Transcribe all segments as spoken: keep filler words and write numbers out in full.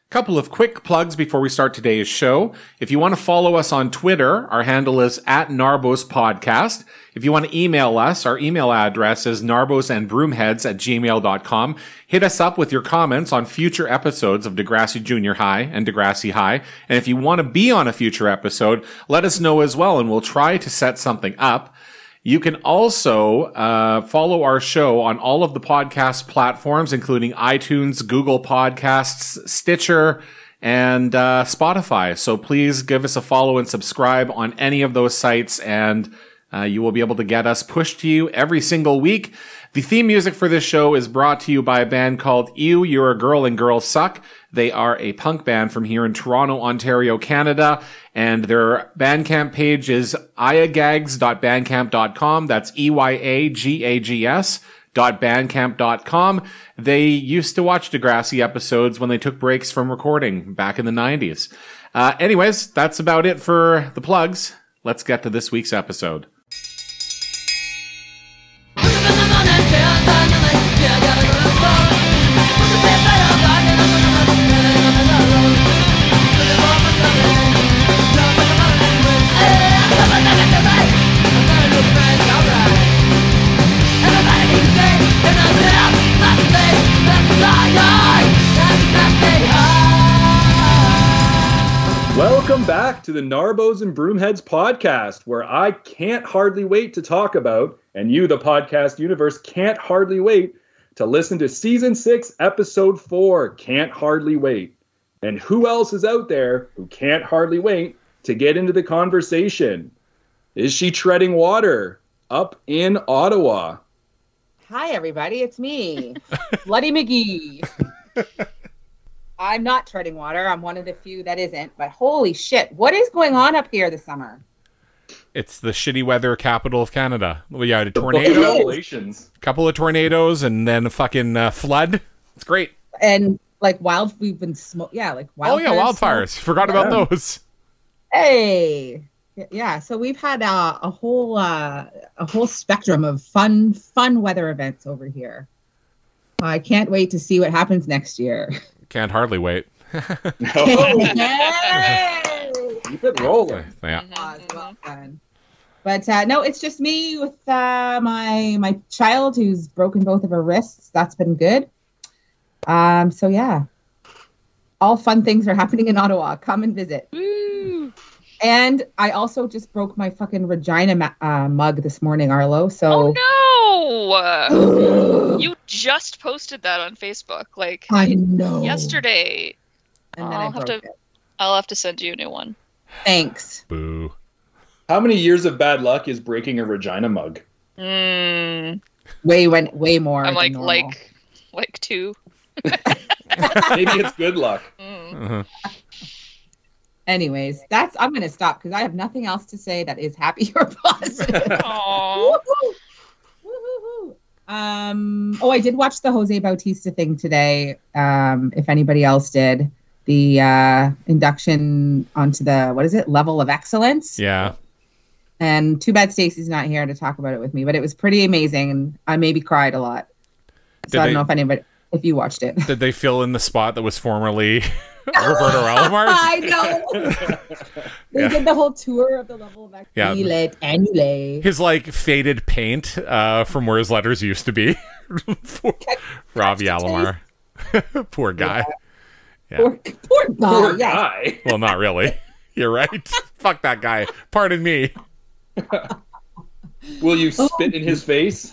Couple of quick plugs before we start today's show. If you want to follow us on Twitter, our handle is at Narbos Podcast. If you want to email us, our email address is narbosandbroomheads at gmail dot com. Hit us up with your comments on future episodes of Degrassi Junior High and Degrassi High. And if you want to be on a future episode, let us know as well, and we'll try to set something up. You can also uh, follow our show on all of the podcast platforms, including iTunes, Google Podcasts, Stitcher, and uh, Spotify. So please give us a follow and subscribe on any of those sites, and uh, you will be able to get us pushed to you every single week. The theme music for this show is brought to you by a band called Ew, You're a Girl and Girls Suck. They are a punk band from here in Toronto, Ontario, Canada, and their Bandcamp page is eyagags dot bandcamp dot com. That's E Y A G A G S dot bandcamp dot com. They used to watch Degrassi episodes when they took breaks from recording back in the nineties. Uh, anyways, that's about it for the plugs. Let's get to this week's episode. Welcome back to the Narbos and Broomheads podcast, where I can't hardly wait to talk about, and you, the podcast universe, can't hardly wait to listen to season six, episode four, Can't Hardly Wait. And who else is out there who can't hardly wait to get into the conversation? Is she treading water up in Ottawa? Hi, everybody. It's me, Bloody McGee. I'm not treading water. I'm one of the few that isn't. But holy shit, what is going on up here this summer? It's the shitty weather capital of Canada. We had a tornado, Congratulations. couple of tornadoes, and then a fucking uh, flood. It's great. And like wild, we've been smoke. Yeah, like wildfires. Oh yeah, wildfires. Smoke. Forgot yeah. about those. Hey, yeah. So we've had uh, a whole uh, a whole spectrum of fun fun weather events over here. I can't wait to see what happens next year. Can't hardly wait. No. Keep it rolling. Yeah. Oh, it's well done. But uh, no, it's just me with uh, my my child who's broken both of her wrists. That's been good. Um. So yeah, all fun things are happening in Ottawa. Come and visit. Woo. And I also just broke my fucking Regina ma- uh, mug this morning, Arlo. So Oh no! You just posted that on Facebook, like I know yesterday. And then I'll I have broke to. it. I'll have to send you a new one. Thanks. Boo. How many years of bad luck is breaking a Regina mug? Mm, Way went way more. I'm than like normal. like like two. Maybe it's good luck. Mm. Uh-huh. Anyways, that's I'm gonna stop because I have nothing else to say that is happy or positive. Aw. Woohoo! Woohoo! Um. Oh, I did watch the Jose Bautista thing today. Um. If anybody else did, the uh, induction onto the what is it level of excellence? Yeah. And too bad Stacey's not here to talk about it with me, but it was pretty amazing, and I maybe cried a lot. So Did I don't they- know if anybody, if you watched it. Did they fill in the spot that was formerly Roberto Alomar? I know. They Yeah. did the whole tour of the level of excellence. Yeah. Feel it, annulate. His like faded paint uh, from where his letters used to be. For Ravi Alomar. Poor guy. Yeah. Poor, poor guy. Poor yeah. guy. Well, not really. You're right. Fuck that guy. Pardon me. Will you spit in his face?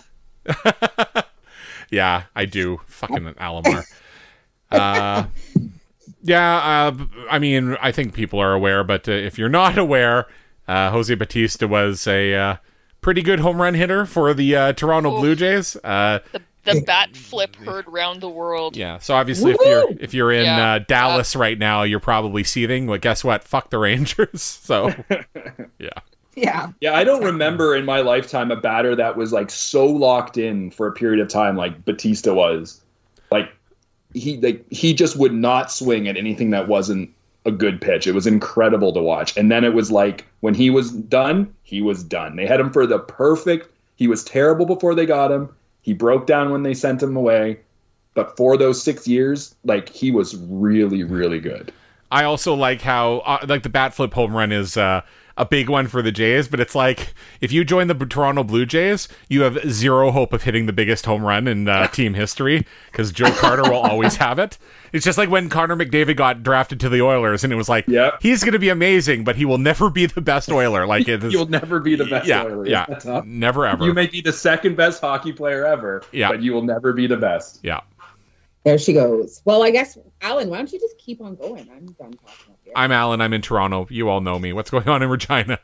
Yeah, I do. Fucking Alomar. Uh, yeah, uh, I mean, I think people are aware, but uh, if you're not aware, uh, Jose Bautista was a uh, pretty good home run hitter for the uh, Toronto Oh. Blue Jays. Uh, The the bat flip heard round the world. yeah, so obviously, if you're if you're in Yeah. uh, Dallas right now, you're probably seething. But guess what? Fuck the Rangers. So, yeah. Yeah. Yeah, I don't remember in my lifetime a batter that was like so locked in for a period of time like Batista was. Like he like he just would not swing at anything that wasn't a good pitch. It was incredible to watch. And then it was like when he was done, he was done. They had him for the perfect. He was terrible before they got him. He broke down when they sent him away. but for those six years, like he was really, really good. I also like how uh, like the bat flip home run is uh, a big one for the Jays, but it's like if you join the Toronto Blue Jays, you have zero hope of hitting the biggest home run in uh, team history because Joe Carter will always have it. It's just like when Connor McDavid got drafted to the Oilers, and it was like, Yep. he's going to be amazing, but he will never be the best Oiler. Like it is, You'll never be the best yeah, Oiler. yeah, That's tough. never ever. You may be the second best hockey player ever, Yeah. but you will never be the best. yeah. There she goes. Well, I guess, Alan, why don't you just keep on going? I'm done talking up here. I'm Alan. I'm in Toronto. You all know me. What's going on in Regina?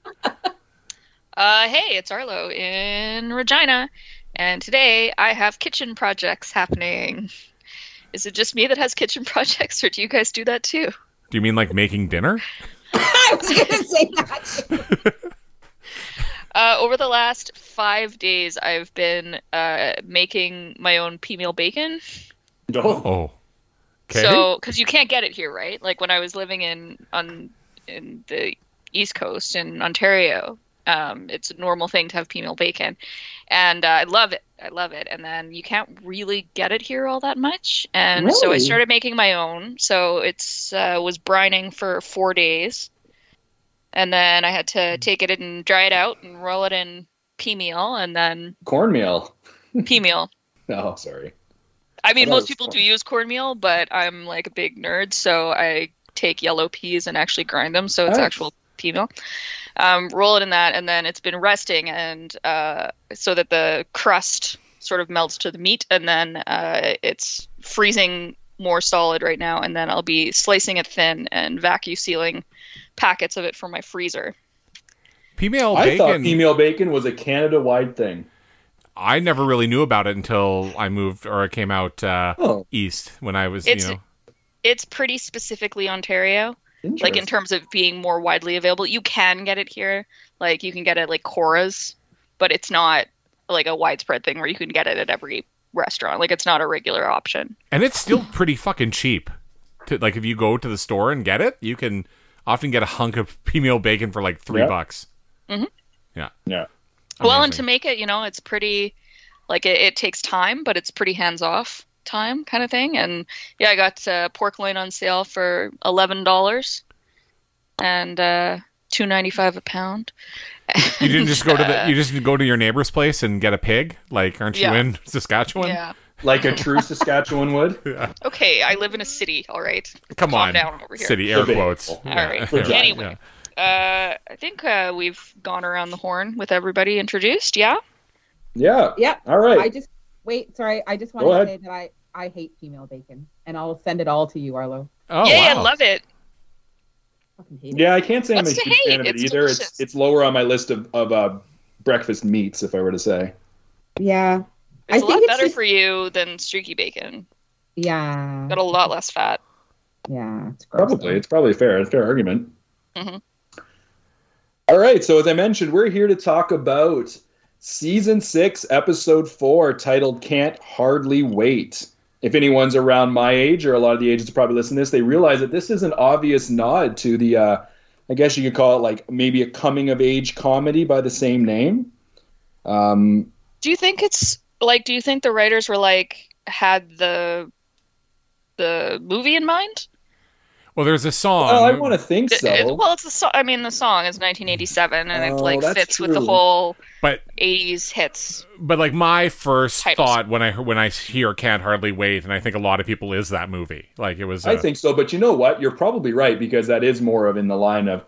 Uh, hey, it's Arlo in Regina, and today I have kitchen projects happening. Is it just me that has kitchen projects, or do you guys do that too? Do you mean like making dinner? I was going to say that. Uh, over the last five days, I've been uh, making my own pea meal bacon. Oh. Oh. Okay. So, because you can't get it here, right? Like when I was living in on in the East Coast in Ontario, um, it's a normal thing to have pea meal bacon, and uh, I love it. I love it. And then you can't really get it here all that much, and so I Really? started making my own. So it's uh, was brining for four days, and then I had to take it and dry it out and roll it in pea meal, and then Cornmeal. pea meal. Oh, sorry. I mean, That most was people fun. do use cornmeal, but I'm like a big nerd, so I take yellow peas and actually grind them, so it's Nice. actual pea meal. Um, roll it in that, and then it's been resting, and uh, so that the crust sort of melts to the meat, and then uh, it's freezing more solid right now, and then I'll be slicing it thin and vacuum sealing packets of it for my freezer. Female I thought bacon. female bacon was a Canada-wide thing. I never really knew about it until I moved or I came out uh, Oh, east when I was, It's you know. it's pretty specifically Ontario. Like in interesting. terms of being more widely available, you can get it here. Like you can get it like Cora's, but it's not like a widespread thing where you can get it at every restaurant. Like it's not a regular option. And it's still pretty fucking cheap. To, like if you go to the store and get it, you can often get a hunk of female bacon for like three Yeah. bucks. Yeah. Well, and Amazing. to make it, you know, it's pretty like it, it takes time, but it's pretty hands off time kind of thing. And yeah, I got uh, pork loin on sale for eleven dollars and uh, two ninety five a pound. You didn't just go to the Uh, you just go to your neighbor's place and get a pig? Like aren't you Yeah. in Saskatchewan? Yeah. Like a true Saskatchewan would. Okay, I live in a city. All right. Come Calm on. delegate over here. City air Debatable. quotes. All right. Yeah. Anyway. Uh, I think uh, we've gone around the horn with everybody introduced. Yeah. Yeah. Yep. All right. I just, wait, sorry. I just want Go to ahead. say that I, I hate female bacon, and I'll send it all to you, Arlo. Oh, Yay, wow. I love it. Fucking hate it. Yeah, I can't say I'm a What's huge to hate? fan of it It's either. delicious. It's it's lower on my list of of uh, breakfast meats, if I were to say. Yeah. It's I a think lot it's better just- for you than streaky bacon. Yeah. Got a lot less fat. Yeah. It's gross. Probably. though. It's probably fair. A fair argument. Mhm. All right. So as I mentioned, we're here to talk about season six, episode four, titled "Can't Hardly Wait." If anyone's around my age, or a lot of the ages that probably listen to this, they realize that this is an obvious nod to the, uh, I guess you could call it like maybe a coming of age comedy by the same name. Um, Do you think it's like? Do you think the writers were like had the the movie in mind? Well, there's a song. well, I want to think It- it- so. well, it's the song. I mean, the song is nineteen eighty-seven, and it Oh, like that's fits with the true. whole but eighties hits. but like my first Titles. thought when I when I hear "Can't Hardly Wait," and I think a lot of people is that movie. Like it was. I uh, think so, but you know what? You're probably right, because that is more of in the line of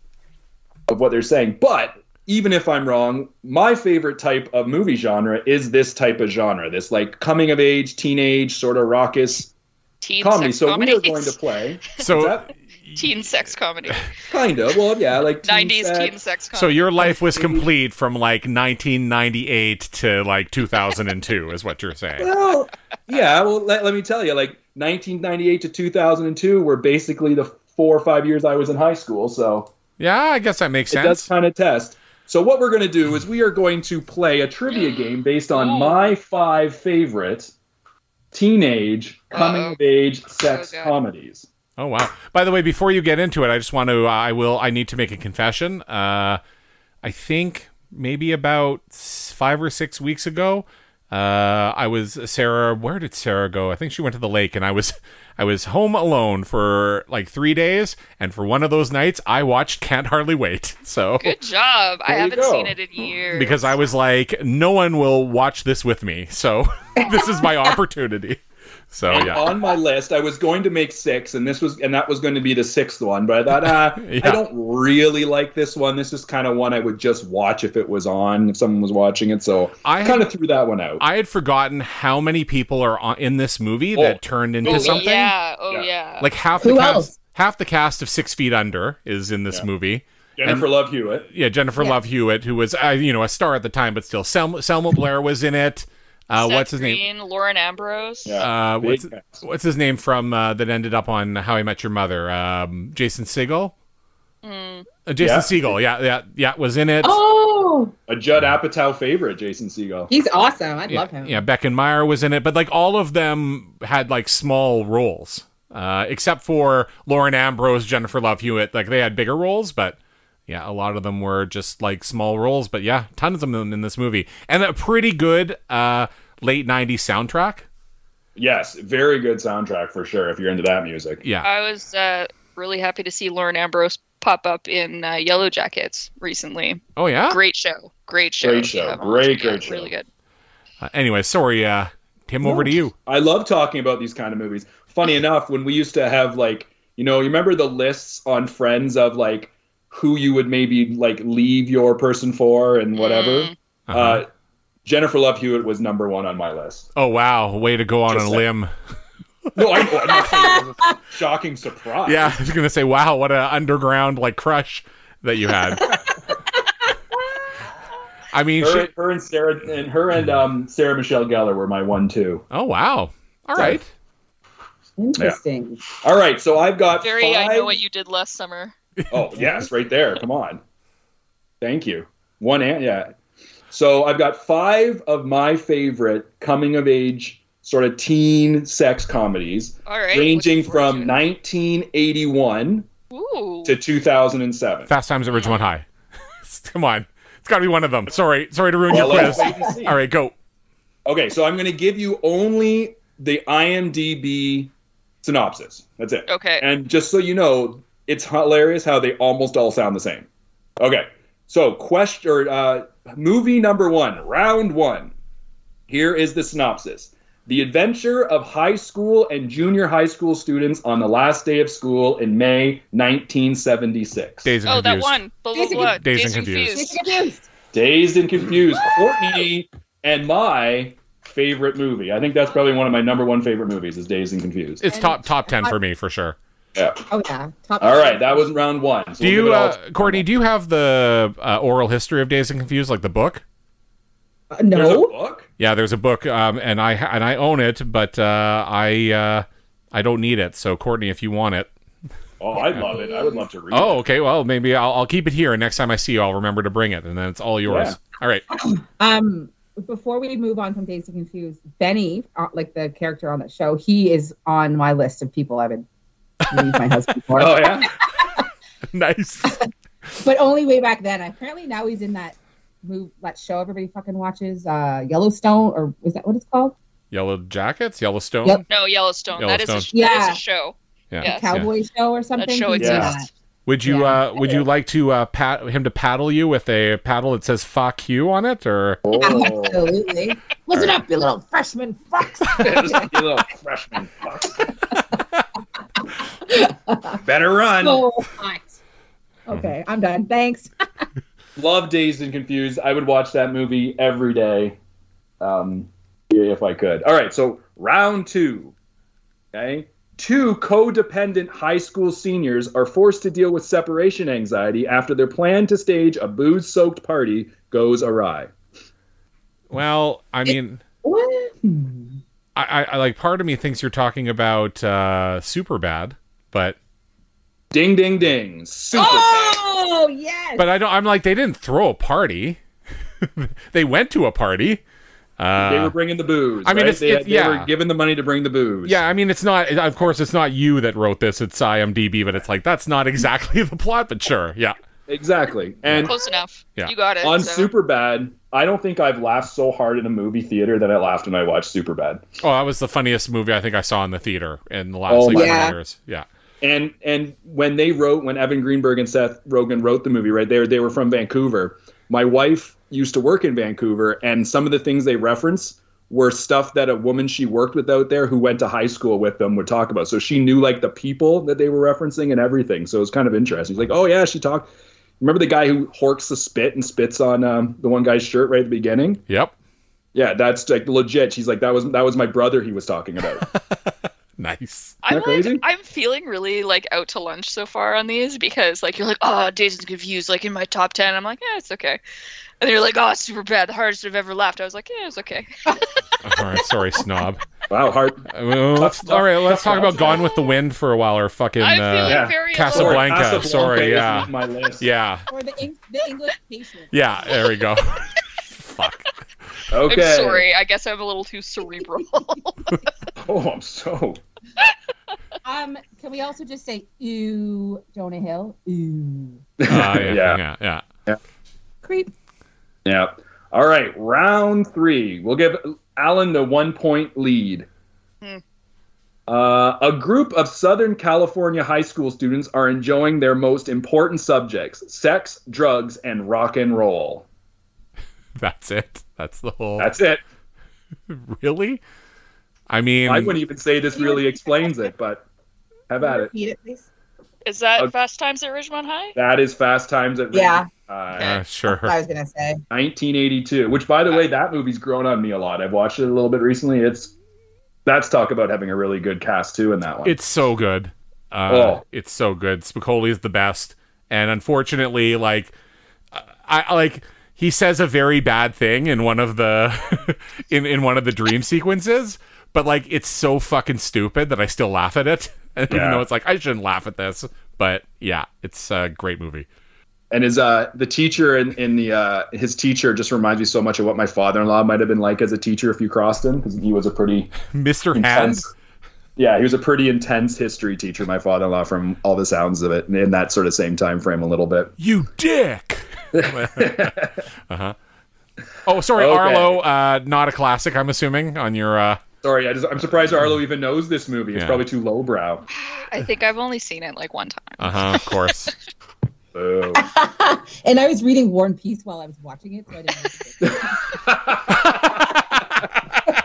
of what they're saying. But even if I'm wrong, my favorite type of movie genre is this type of genre, this like coming of age, teenage, sort of raucous Teen comedy. sex So we comedies. are going to play So Is that teen sex comedy. kind of well, yeah, like teen nineties sex. teen sex comedy. so your life was complete from like nineteen ninety-eight to like two thousand two, is what you're saying. Well, yeah. Well, let, let me tell you, like nineteen ninety-eight to two thousand two were basically the four or five years I was in high school. So Yeah, I guess that makes it does sense. kind of test. So what we're going to do is we are going to play a trivia game based on Oh. my five favorite teenage coming Uh-oh. of age sex Oh, God. comedies. Oh wow! By the way, before you get into it, I just want to. Uh, I will. I need to make a confession. Uh, I think maybe about s- five or six weeks ago, Uh, I was Sarah. Where did Sarah go? I think she went to the lake, and I was, I was home alone for like three days. And for one of those nights, I watched Can't Hardly Wait. So Good job. I There you haven't go. seen it in years. because I was like, no one will watch this with me. So this is my opportunity. So And yeah, on my list, I was going to make six, and this was, and that was going to be the sixth one. But I thought, ah, Yeah. I don't really like this one. This is kind of one I would just watch if it was on, if someone was watching it. So I I kind of threw that one out. I had forgotten how many people are on, in this movie Oh. that turned into Oh, something. Yeah. Oh, Yeah. yeah. Like half Who the cast, else? half the cast of Six Feet Under is in this Yeah. movie. Jennifer Love Hewitt. Yeah, Jennifer Yeah. Love Hewitt, who was uh, you know a star at the time, but still, Selma, Selma Blair was in it. Uh, Seth what's his name? Green, Lauren Ambrose. Yeah. Uh, Big what's cast. what's his name from uh, that ended up on How I Met Your Mother? Um, Jason Segel. Mm. Uh, Jason Yeah. Segel, yeah, yeah, yeah, was in it. Oh, A Judd Apatow favorite, Jason Segel. he's awesome. I yeah, love him. yeah, Beckenmeyer was in it, but like all of them had like small roles, uh, except for Lauren Ambrose, Jennifer Love Hewitt. Like they had bigger roles, but yeah, a lot of them were just like small roles. But yeah, tons of them in this movie, and a pretty good uh, late nineties soundtrack. Yes, very good soundtrack for sure if you're into that music. Yeah, I was uh, really happy to see Lauren Ambrose pop up in uh, Yellow Jackets recently. oh yeah. Great show. Great show. Great if you show. haven't Great, watched it yet. great show. Really good. Uh, anyway, sorry, uh, Tim, over to you. I love talking about these kind of movies. Funny enough, when we used to have like, you know, you remember the lists on Friends of like who you would maybe like leave your person for and whatever. Mm. Uh-huh. Uh, Jennifer Love Hewitt was number one on my list. Oh wow, way to go on Just a saying. limb. No, I know. I'm not saying it was a shocking surprise. Yeah, I was gonna say, wow, what an underground like crush that you had. I mean, Her, she, her and Sarah and her and um, Sarah Michelle Gellar were my one two. oh wow, all right. Interesting. All right, so I've got Very, five. I know what you did last summer. Oh, yes, right there. Come on. Thank you. One and yeah. So I've got five of my favorite coming of age sort of teen sex comedies, All right. ranging looking forward from to nineteen eighty-one it. Ooh. to two thousand seven. Fast Times at Ridgemont High. Come on, it's got to be one of them. Sorry, sorry to ruin Well, your let's quiz. wait and see. All right, go. Okay, so I'm going to give you only the IMDb synopsis. That's it. Okay. And just so you know, it's hilarious how they almost all sound the same. Okay, so question or uh, movie number one, round one. Here is the synopsis: the adventure of high school and junior high school students on the last day of school in May nineteen seventy-six. Dazed and Oh, that Confused. one. Blah, blah, Dazed and blah. Dazed and Dazed and Confused. He's confused. Dazed and Confused. Courtney and my favorite movie. I think that's probably one of my number one favorite movies is Dazed and Confused. It's And- top top ten for me for sure. Yeah. Oh yeah. Top All right, that was round one. So Do we'll give you, it all- uh, Courtney? Do you have the uh, oral history of Dazed and Confused, like the book? Uh, There's a no. book? Yeah, there's a book, um, and I and I own it, but uh, I uh, I don't need it. So, Courtney, if you want it. Oh, I'd love it. I would love to read Oh, it. okay. Well, maybe I'll, I'll keep it here, and next time I see you, I'll remember to bring it, and then it's all yours. Yeah. All right. Um, before we move on from Dazed and Confused, Benny, uh, like the character on that show, he is on my list of people I would leave my husband for. Oh, yeah? Nice. But only way back then. Apparently now he's in that move, that show everybody fucking watches, uh, Yellowstone, or is that what it's called? Yellow Jackets, Yellowstone. Yep. No, Yellowstone. That is a, Yellowstone. that is Yeah. a show. Yeah. Yeah. Cowboy show or something. show He's in exists. that. Would you Yeah. uh, would you like to uh, pat him to paddle you with a paddle that says "fuck you" on it, or Oh. Absolutely. Listen up, you little freshman fucks. You little freshman fuck. Better run. So hot. Okay, I'm done. Thanks. Love Dazed and Confused. I would watch that movie every day, um, if I could. All right, so round two. Okay, two codependent high school seniors are forced to deal with separation anxiety after their plan to stage a booze-soaked party goes awry. well, I mean, What? I, I, I like part of me thinks you're talking about uh, Superbad, but Ding, ding, ding. Super. Oh yes. but I don't. I'm like they didn't throw a party; they went to a party. Uh, They were bringing the booze. I mean, right? it's- they, it's- they yeah. were given the money to bring the booze. Yeah, I mean, it's not. Of course, it's not you that wrote this. It's IMDb, but it's like that's not exactly the plot. But sure, yeah. exactly. And Close enough. Yeah. You got it. on so. Superbad, I don't think I've laughed so hard in a movie theater than I laughed when I watched Superbad. Oh, that was the funniest movie I think I saw in the theater in the last Oh like my- twenty Yeah. years. Yeah. And and when they wrote, when Evan Greenberg and Seth Rogen wrote the movie, right there, they were from Vancouver. My wife used to work in Vancouver, and some of the things they reference were stuff that a woman she worked with out there who went to high school with them would talk about. So she knew like the people that they were referencing and everything. So it was kind of interesting. She's like, oh yeah, she talked. Remember the guy who horks the spit and spits on um, the one guy's shirt right at the beginning? Yep. Yeah, that's like legit. She's like, that was that was my brother he was talking about. Nice. I'm that like, crazy? I'm feeling really like out to lunch so far on these because like you're like, oh, Dazed and Confused, like in my top ten. I'm like, yeah, it's okay. And then you're like, oh, it's super bad, the hardest I've ever laughed. I was like, yeah, it's okay. All right, sorry, snob. Wow, hard. Uh, well, let's, all right, let's talk about Gone with the Wind for a while, or fucking I'm uh, feeling yeah. very Casablanca. alone. Blanca, sorry, is yeah. in my list. yeah, Or the, Eng- the English patient. yeah. There we go. Fuck. Okay. I'm sorry. I guess I'm a little too cerebral. Oh, I'm so. Um, can we also just say, ooh, Jonah Hill? Ooh. Uh, yeah, Yeah. yeah, yeah. Creep. Yeah. All right, round three. We'll give Alan the one point lead. Hmm. Uh, a group of Southern California high school students are enjoying their most important subjects: sex, drugs, and rock and roll. That's it. That's the whole. That's it. Really? I mean, I wouldn't even say this really explains it, but have at it. Repeat it, please. Is that Okay. Fast Times at Ridgemont High? That is Fast Times at Yeah. uh, uh, sure. I was gonna say. nineteen eighty-two. Which, by the way, that movie's grown on me a lot. I've watched it a little bit recently. It's that's talk about having a really good cast too in that one. It's so good. Uh, Oh. It's so good. Spicoli is the best, and unfortunately, like, I I- like he says a very bad thing in one of the in in one of the dream sequences, but like it's so fucking stupid that I still laugh at it, even Yeah. though it's like I shouldn't laugh at this. But yeah, it's a great movie. And his uh the teacher in, in the uh his teacher just reminds me so much of what my father-in-law might have been like as a teacher if you crossed him, because he was a pretty Mister Hand. intense. Yeah, he was a pretty intense history teacher, my father-in-law, from all the sounds of it, and in that sort of same time frame a little bit. You dick. uh-huh. Oh, sorry, Okay. Arlo. Uh, not a classic, I'm assuming, on your. Uh... Sorry, I just, I'm surprised Arlo even knows this movie. It's Yeah. probably too lowbrow. I think I've only seen it like one time. Uh huh. Of course. Boo. And I was reading War and Peace while I was watching it, so I didn't.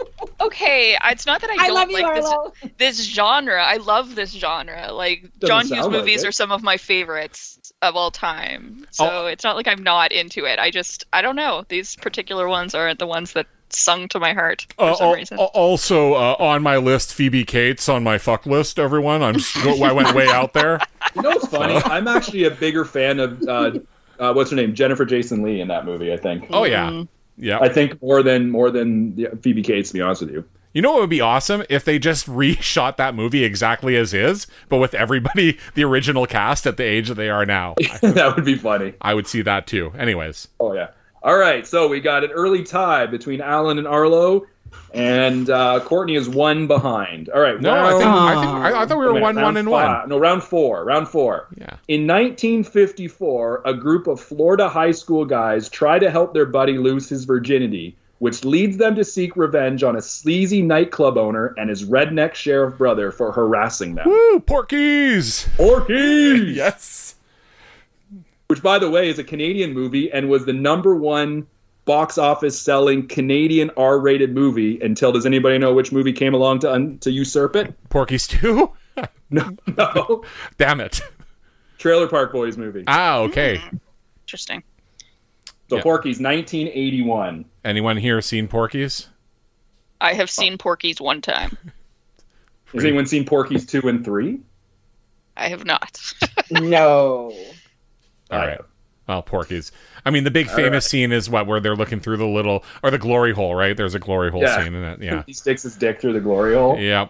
Okay, it's not that I I don't love you, like this, Arlo. this genre. I love this genre. Like Doesn't John Hughes sound like movies it. are some of my favorites of all time. So Oh. it's not like I'm not into it. I just I don't know. These particular ones aren't the ones that sung to my heart for Uh, some al- reason. al- also, uh, on my list, Phoebe Cates on my fuck list. Everyone, I'm just, I went way out there. You know what's funny? I'm actually a bigger fan of uh, uh, what's her name, Jennifer Jason Leigh in that movie. I think. Oh yeah, Mm. yeah. I think more than more than the Phoebe Cates. To be honest with you. You know what would be awesome if they just reshot that movie exactly as is, but with everybody, the original cast at the age that they are now. I, That would be funny. I would see that too. Anyways, Oh yeah. All right, so we got an early tie between Alan and Arlo, and uh, Courtney is one behind. All right. no, I round- think I think I, I thought we were Wait a one, minute, one, round and one. five- No, round four. Round four. Yeah. In nineteen fifty-four, a group of Florida high school guys try to help their buddy lose his virginity, which leads them to seek revenge on a sleazy nightclub owner and his redneck sheriff brother for harassing them. Woo, Porky's. Porky! Yes. Which, by the way, is a Canadian movie and was the number one box office selling Canadian R-rated movie until, does anybody know which movie came along to un- to usurp it? Porky's too. No, no. Damn it. Trailer Park Boys movie. Ah, okay. Interesting. So Yeah. Porky's nineteen eighty-one. Anyone here seen Porky's? I have seen Porky's one time. Has anyone seen Porky's two and three? I have not. No. All I right. have. Well, Porky's. I mean, the big famous scene is what, where they're looking through the little, or the glory hole, right? There's a glory hole Yeah. scene in it. Yeah. He sticks his dick through the glory hole. Yeah.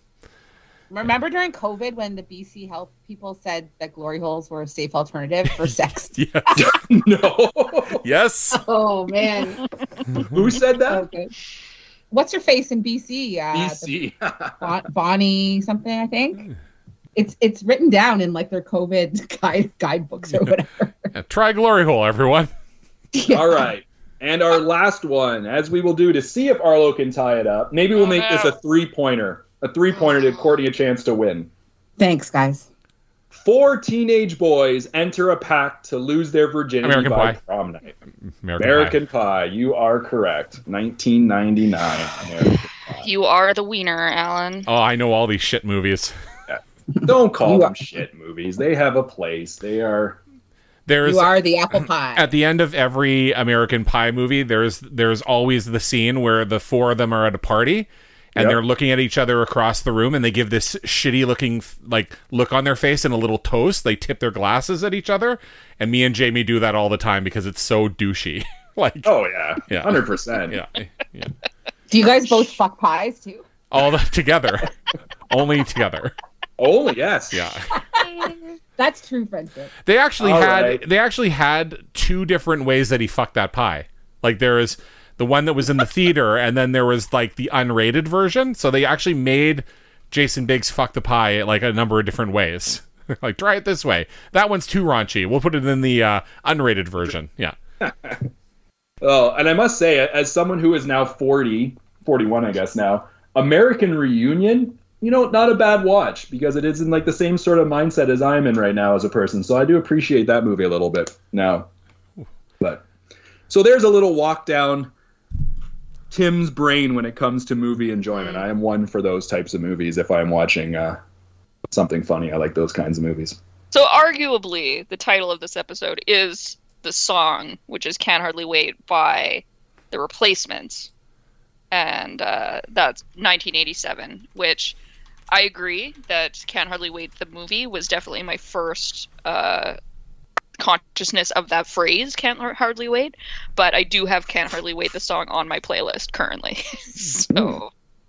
Remember during COVID when the B C health people said that glory holes were a safe alternative for sex? Yes. No. Yes. Oh man. Who said that? Okay. What's her face in B C? Uh, B C. the Bon- Bonnie something, I think. It's it's written down in like their COVID guide guidebooks or whatever. Yeah, try glory hole, everyone. Yeah. All right. And our last one, as we will do to see if Arlo can tie it up. Maybe we'll Oh, make no. this a three-pointer. A three-pointer to Courtney a chance to win. Thanks, guys. Four teenage boys enter a pact to lose their virginity American by Pie. prom night. American, American Pie. Pie. You are correct. nineteen ninety-nine. American Pie. You are the wiener, Alan. Oh, I know all these shit movies. Don't call You them are- shit movies. They have a place. They are... There's You are the apple pie. at the end of every American Pie movie, there's there's always the scene where the four of them are at a party and Yep. they're looking at each other across the room and they give this shitty looking like look on their face and a little toast. They tip their glasses at each other, and me and Jamie do that all the time because it's so douchey. like Oh, yeah. Yeah. one hundred percent. yeah, yeah. Do you guys both fuck pies too? All the, together. Only together. Only, yes. Yeah. That's true friendship. They actually All had right. they actually had two different ways that he fucked that pie. Like there is the one that was in the theater, and then there was like the unrated version. So they actually made Jason Biggs fuck the pie like a number of different ways. like try it this way. That one's too raunchy. We'll put it in the uh, unrated version. Yeah. Oh, and I must say, as someone who is now forty, forty-one, I guess now, American Reunion, you know, not a bad watch because it is in like the same sort of mindset as I'm in right now as a person. So I do appreciate that movie a little bit now. But so there's a little walk down Tim's brain when it comes to movie enjoyment. I am one for those types of movies. If I'm watching uh, something funny, I like those kinds of movies. So arguably, the title of this episode is the song, which is "Can't Hardly Wait" by The Replacements, and uh, that's nineteen eighty-seven. Which I agree that "Can't Hardly Wait" the movie was definitely my first uh, consciousness of that phrase, "Can't Hardly Wait." But I do have "Can't Hardly Wait" the song on my playlist currently. so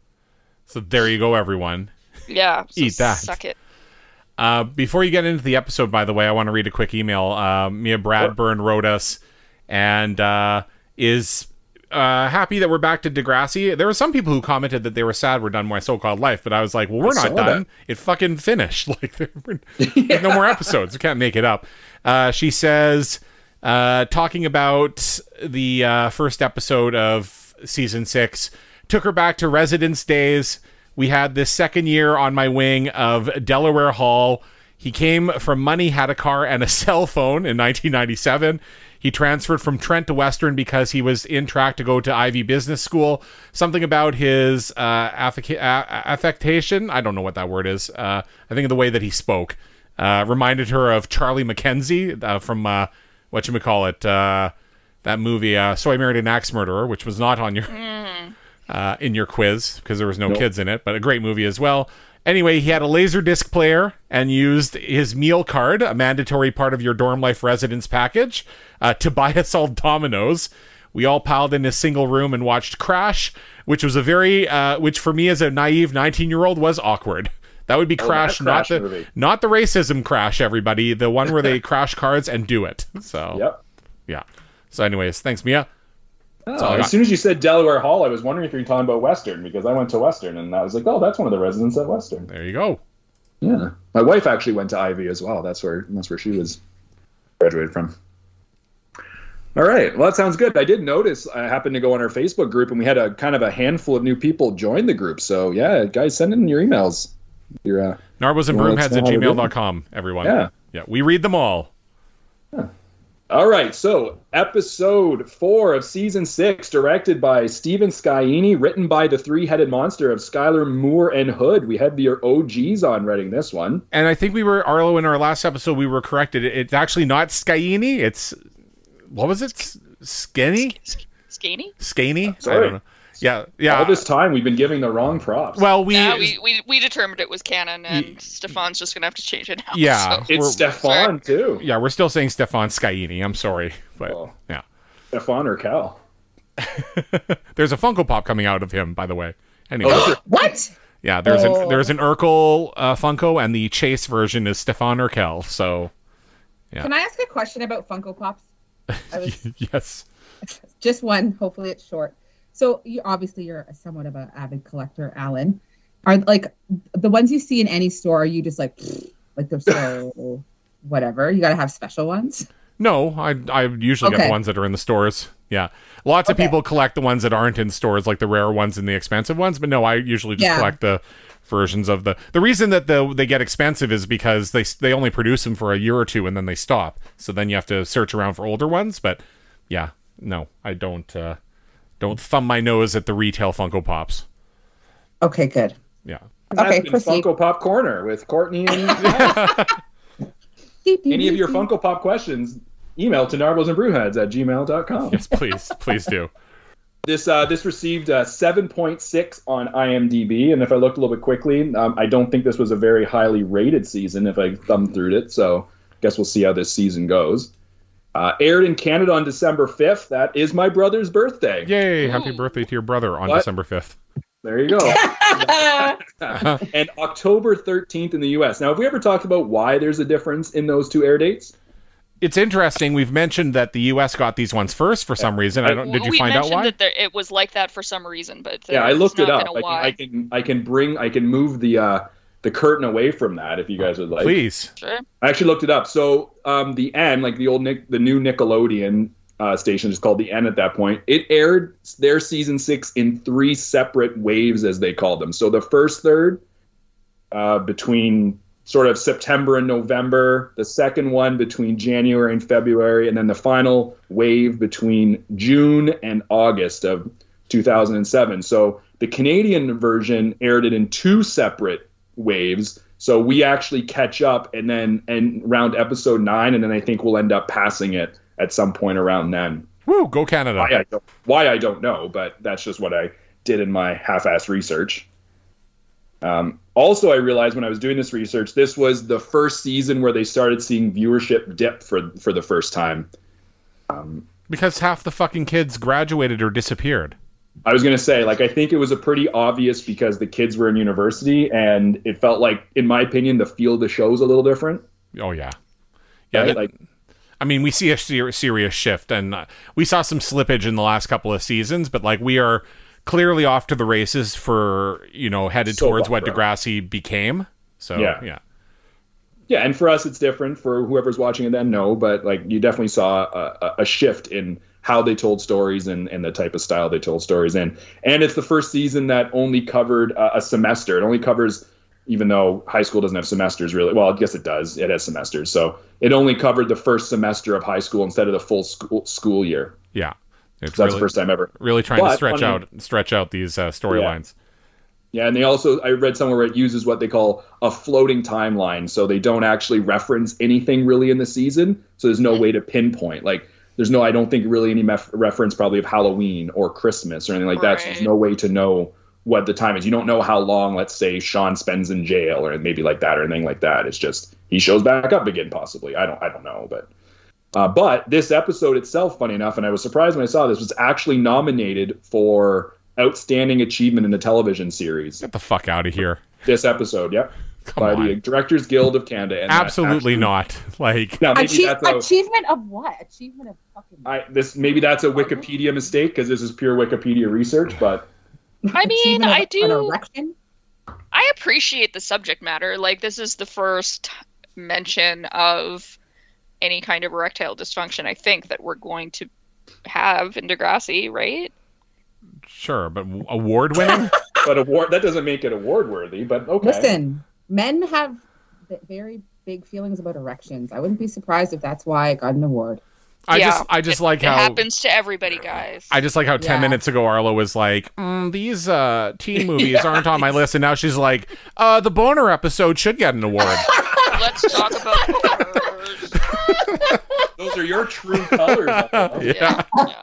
So there you go, everyone. yeah, so Eat that. Suck it. Uh, before you get into the episode, by the way, I want to read a quick email. Uh, Mia Bradburn wrote us and uh, is uh, happy that we're back to Degrassi. There were some people who commented that they were sad we're done My So-Called Life, but I was like, well, we're I not saw done. that. It fucking finished. Like, there were, there's no more episodes. We can't make it up. Uh, she says, uh, talking about the uh, first episode of season six, took her back to residence days. We had this second year on my wing of Delaware Hall. He came from money, had a car, and a cell phone in nineteen ninety-seven. He transferred from Trent to Western because he was in track to go to Ivy Business School. Something about his uh, affic- uh, affectation, I don't know what that word is. Uh, I think of the way that he spoke. Uh, reminded her of Charlie McKenzie uh, from, uh, whatchamacallit, uh, that movie, uh, So I Married an Axe Murderer, which was not on your... Mm. Uh, in your quiz because there was no Nope. kids in it, but a great movie as well. Anyway, he had a laser disc player and used his meal card, a mandatory part of your dorm life residence package, uh, to buy us all Dominoes. We all piled in a single room and watched Crash, which was a very, uh, which for me as a naive nineteen-year-old was awkward. That would be Oh, Crash, that not Crash the movie. not the racism Crash. Everybody, the one where they crash cards and do it. So Yep. yeah. So, anyways, thanks, Mia. Oh, all I got. as soon as you said Delaware Hall, I was wondering if you were talking about Western because I went to Western and I was like, oh, that's one of the residents at Western. There you go. Yeah, my wife actually went to Ivy as well. That's where that's where she was graduated from. All right, well that sounds good. I did notice I happened to go on our Facebook group and we had a kind of a handful of new people join the group. So yeah, guys, send in your emails. Your uh, Narbos and Well, broomheads that's at not how gmail we're dot com, everyone. Yeah. Yeah. We read them all. All right, so episode four of season six, directed by Steven Scaini, written by the three-headed monster of Skylar Moore and Hood. We had your O Gs on writing this one. And I think we were, Arlo, in our last episode, we were corrected. It- It's actually not Scaini. It's, what was it? S- Skinny? Scaney? Scaney? Sorry. I don't know. Yeah. Yeah. All this time, we've been giving the wrong props. well, we, Yeah, we, we we determined it was canon, and Stefan's just gonna have to change it now. Yeah. so. it's we're- Stefan, too. yeah, we're still saying Stefan Scaini. I'm sorry. But Oh. yeah. Stefan or Cal. There's a Funko Pop coming out of him, by the way. Anyway. Oh, What? Yeah, there's an Oh. there's an Urkel uh, Funko, and the Chase version is Stefan Urkel. So, Yeah. Can I ask a question about Funko Pops? I was yes. just one. Hopefully, it's short. So, you obviously you're somewhat of an avid collector, Alan. Are like the ones you see in any store? Are you just like like they're so whatever? You got to have special ones. No, I I usually get Okay. the ones that are in the stores. Yeah. Lots of Okay. people collect the ones that aren't in stores, like the rare ones and the expensive ones. But no, I usually just Yeah. collect the versions of the. The reason that the they get expensive is because they they only produce them for a year or two and then they stop. So then you have to search around for older ones. But yeah, no, I don't uh, don't thumb my nose at the retail Funko Pops. Okay, good. Yeah. And that's Okay, been proceed. Funko Pop Corner with Courtney and any of your Funko Pop questions, email to narbos and brewheads at gmail dot com. Yes, please, please do. This uh, this received a seven point six on IMDb, and if I looked a little bit quickly, um, I don't think this was a very highly rated season if I thumbed through it, so I guess we'll see how this season goes. Uh, aired in Canada on December fifth. That is my brother's birthday. Yay! Happy birthday to your brother on What? December fifth. There you go. And October thirteenth in the U S. Now, have we ever talked about why there's a difference in those two air dates? It's interesting. We've mentioned that the U S got these ones first for some reason. I don't. Did you we find out mentioned why? that there, it was like that for some reason, but Yeah, I there's looked it not up. been a I can, I why. can I can bring I can move the uh, the curtain away from that if you guys would like. Please. Sure. I actually looked it up. So um, the N, like the old Nick, the new Nickelodeon uh, station, is called the N at that point. It aired their season six in three separate waves, as they called them. So the first third uh, between sort of September and November, the second one between January and February, and then the final wave between June and August of two thousand seven. So the Canadian version aired it in two separate waves. So we actually catch up and then and around episode nine, and then I think we'll end up passing it at some point around then. Woo! Go Canada. Why I don't, why I don't know, but that's just what I did in my half-assed research. Um, also, I realized when I was doing this research, this was the first season where they started seeing viewership dip for for the first time. Um, Because half the fucking kids graduated or disappeared. I was going to say, like, I think it was a pretty obvious because the kids were in university, and it felt like, in my opinion, the feel of the show is a little different. Oh yeah, yeah. Right? that- Like, I mean, we see a ser- serious shift, and uh, we saw some slippage in the last couple of seasons, but like we are clearly off to the races for you know headed So towards far, what bro. Degrassi became. So Yeah. yeah. yeah, and for us, it's different. For whoever's watching it then, no, but like you definitely saw a, a, a shift in how they told stories and, and the type of style they told stories in. And it's the first season that only covered uh, a semester. It only covers, even though high school doesn't have semesters really. Well, I guess it does. It has semesters. So it only covered the first semester of high school instead of the full school, school year. Yeah, it's So that's really, the first time ever. really trying to But, stretch I out stretch out these uh, storylines. Yeah, and they also, I read somewhere where it uses what they call a floating timeline. So they don't actually reference anything really in the season. So there's no way to pinpoint. Like, there's no, I don't think really any mef- reference probably of Halloween or Christmas or anything like that. So there's Right. no way to know what the time is. You don't know how long, let's say, Sean spends in jail or maybe like that or anything like that. It's just, he shows back up again, possibly. I don't, I don't know. But, uh, but this episode itself, funny enough, and I was surprised when I saw this, was actually nominated for Outstanding Achievement in a Television Series. Get the fuck out of here! This episode, yep. Come by on. the Directors Guild of Canada. And that Absolutely actually- not. Like Now, maybe Achie- that's a, achievement of what? Achievement of fucking. I, this maybe that's a Wikipedia mistake because this is pure Wikipedia research. But I mean, Achievement of I An do. erection? I appreciate the subject matter. Like, this is the first mention of any kind of erectile dysfunction, I think, that we're going to have in Degrassi, right? sure, but award winning. but award that doesn't make it award worthy. But okay. Listen, men have th- very big feelings about erections. I wouldn't be surprised if that's why it got an award. I Yeah, just I just it, like it how happens to everybody, guys. I just like how ten Yeah. minutes ago Arlo was like, mm, these uh, teen movies aren't on my list, and now she's like, uh, the Boner episode should get an award. Let's talk about colors. Those are your true colors. Yeah. Yeah, yeah.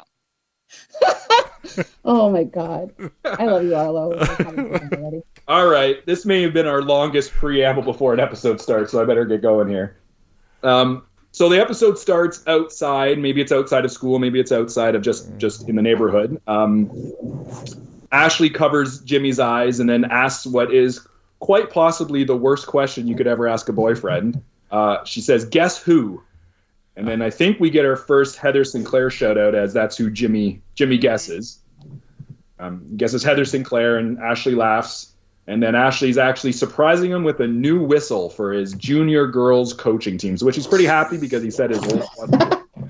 Oh my god, I love you, Arlo. We're having fun already. All right, this may have been our longest preamble before an episode starts, so I better get going here. Um, so the episode starts outside. Maybe it's outside of school. Maybe it's outside of just just in the neighborhood. Um, Ashley covers Jimmy's eyes and then asks what is quite possibly the worst question you could ever ask a boyfriend. Uh, she says, "Guess who?" And then I think we get our first Heather Sinclair shout out, as that's who Jimmy Jimmy guesses. Um, guesses Heather Sinclair, and Ashley laughs. And then Ashley's actually surprising him with a new whistle for his junior girls coaching teams, which he's pretty happy because he said his old one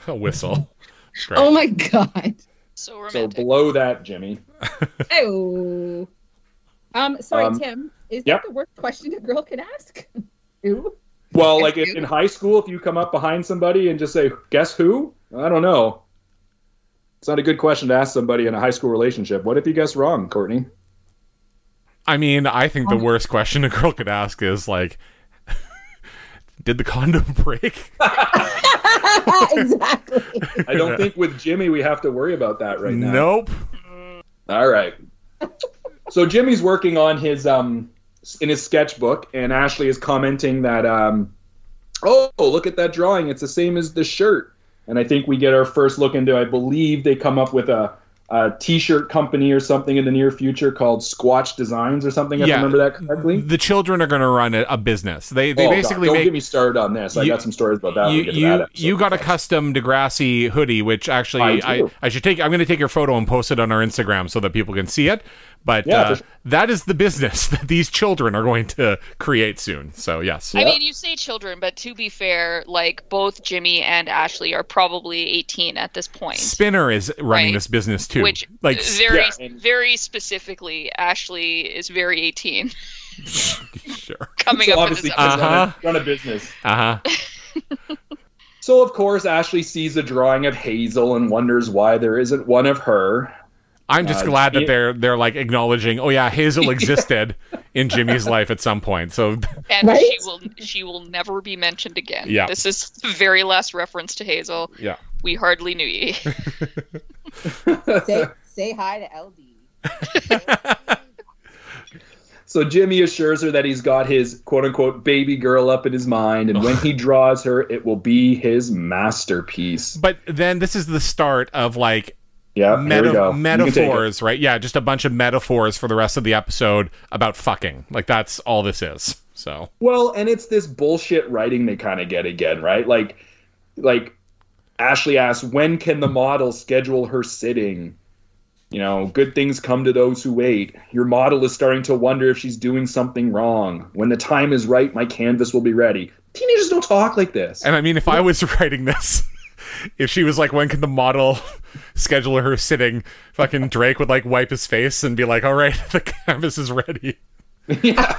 A whistle. Great. Oh my god. So So romantic. blow that, Jimmy. Oh. Um, sorry, Um, Tim. Is yep. that the worst question a girl can ask? Who? Well, like if, in high school, if you come up behind somebody and just say, guess who? I don't know. It's not a good question to ask somebody in a high school relationship. What if you guess wrong, Courtney? I mean, I think the worst question a girl could ask is like, did the condom break? Exactly. I don't think with Jimmy we have to worry about that right now. Nope. All right. So Jimmy's working on his um in his sketchbook, and Ashley is commenting that um, oh, look at that drawing. It's the same as the shirt. And I think we get our first look into, I believe they come up with a, a T-shirt company or something in the near future called Squatch Designs or something. If I remember that correctly. The children are going to run a, a business. They they oh, basically God, don't make. get me started on this. I You- got some stories about that. when You we get to you, that episode. you got a custom Degrassi hoodie, which actually I I, do. I should take. I'm going to take your photo and post it on our Instagram so that people can see it. But Yeah, uh, for sure. that is the business that these children are going to create soon. So yes, I mean, you say children, but to be fair, like both Jimmy and Ashley are probably eighteen at this point. Spinner is running Right. this business too. Which like very, Yeah, and- very specifically, Ashley is very eighteen. sure. Coming So up in obviously this run, episode. Uh-huh. a, run a business. Uh huh. So of course Ashley sees a drawing of Hazel and wonders why there isn't one of her. I'm just Uh, glad that Jimmy- they're they're like acknowledging. Oh yeah, Hazel existed in Jimmy's life at some point. So And Right? she will she will never be mentioned again. Yeah. This is the very last reference to Hazel. yeah. We hardly knew ye. say, say hi to L D. So Jimmy assures her that he's got his quote-unquote baby girl up in his mind, and when he draws her, it will be his masterpiece. But then this is the start of like Yeah, here we go. meta- You can take it. metaphors, right? Yeah, just a bunch of metaphors for the rest of the episode about fucking. Like that's all this is. So Well, and it's this bullshit writing they kind of get again, right? Like, like Ashley asks, when can the model schedule her sitting? You know, good things come to those who wait. Your model is starting to wonder if she's doing something wrong. When the time is right, my canvas will be ready. Teenagers don't talk like this. and I mean, if I was writing this, if she was like, when can the model schedule her sitting? Fucking Drake would like wipe his face and be like, all right, the canvas is ready. Yeah.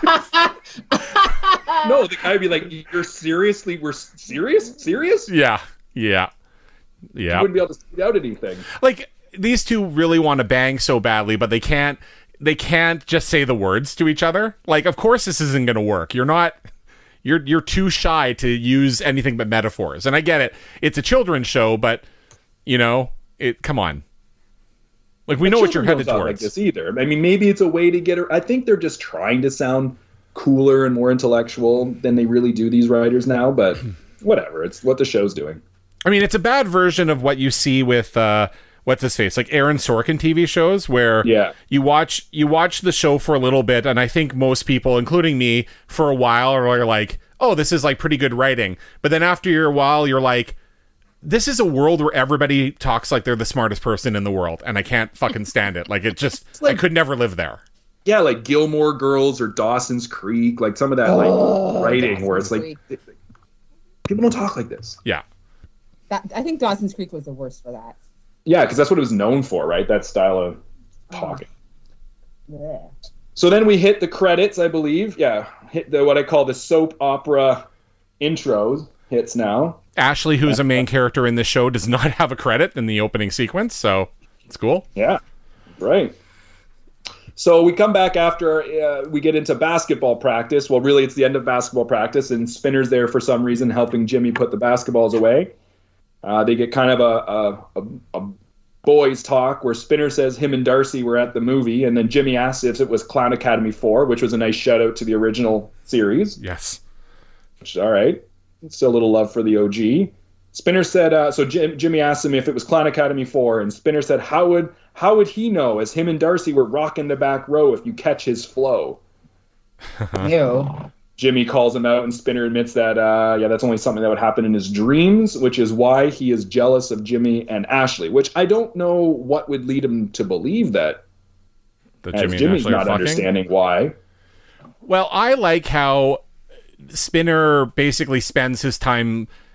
No, the guy would be like, you're seriously, we're s- serious? Serious? Yeah, yeah, You yeah. wouldn't be able to speak out anything. Like these two really want to bang so badly, but they can't. They can't just say the words to each other. Like, of course, this isn't going to work. You're not. You're you're too shy to use anything but metaphors. And I get it. It's a children's show, but you know, it. Come on. Like we know what you're Children headed don't talk towards. like this either. I mean, maybe it's a way to get her. I think they're just trying to sound cooler and more intellectual than they really do, these writers now. But whatever, it's what the show's doing. I mean, it's a bad version of what you see with uh, what's his face, like Aaron Sorkin T V shows, where Yeah. you watch you watch the show for a little bit, and I think most people, including me, for a while are like, "Oh, this is like pretty good writing," but then after a while, you're like, "This is a world where everybody talks like they're the smartest person in the world, and I can't fucking stand it." Like it just, like- I could never live there. Yeah, like Gilmore Girls or Dawson's Creek, like some of that like Oh, writing where it's Dawson's like people don't talk like this. Yeah. That, I think Dawson's Creek was the worst for that. Yeah, because that's what it was known for, right? That style of talking. Yeah. So then we hit the credits, I believe. Yeah, hit the what I call the soap opera intros hits now. Ashley, who's a main character in this show, does not have a credit in the opening sequence, so it's cool. Yeah, right. So we come back after uh, we get into basketball practice. Well, really, it's the end of basketball practice, and Spinner's there for some reason helping Jimmy put the basketballs away. Uh, they get kind of a, a, a, a boys' talk where Spinner says him and Darcy were at the movie, and then Jimmy asks if it was Clown Academy four, which was a nice shout-out to the original series. Yes. Which is all right. Still a little love for the O G. Spinner said, uh, so Jim, Jimmy asked him if it was Clown Academy four, and Spinner said, how would how would he know, as him and Darcy were rocking the back row, if you catch his flow? Ew. Jimmy calls him out, and Spinner admits that, uh, yeah, that's only something that would happen in his dreams, which is why he is jealous of Jimmy and Ashley, which I don't know what would lead him to believe that, That as Jimmy and Jimmy's Ashley are not fucking. understanding why. Well, I like how Spinner basically spends his time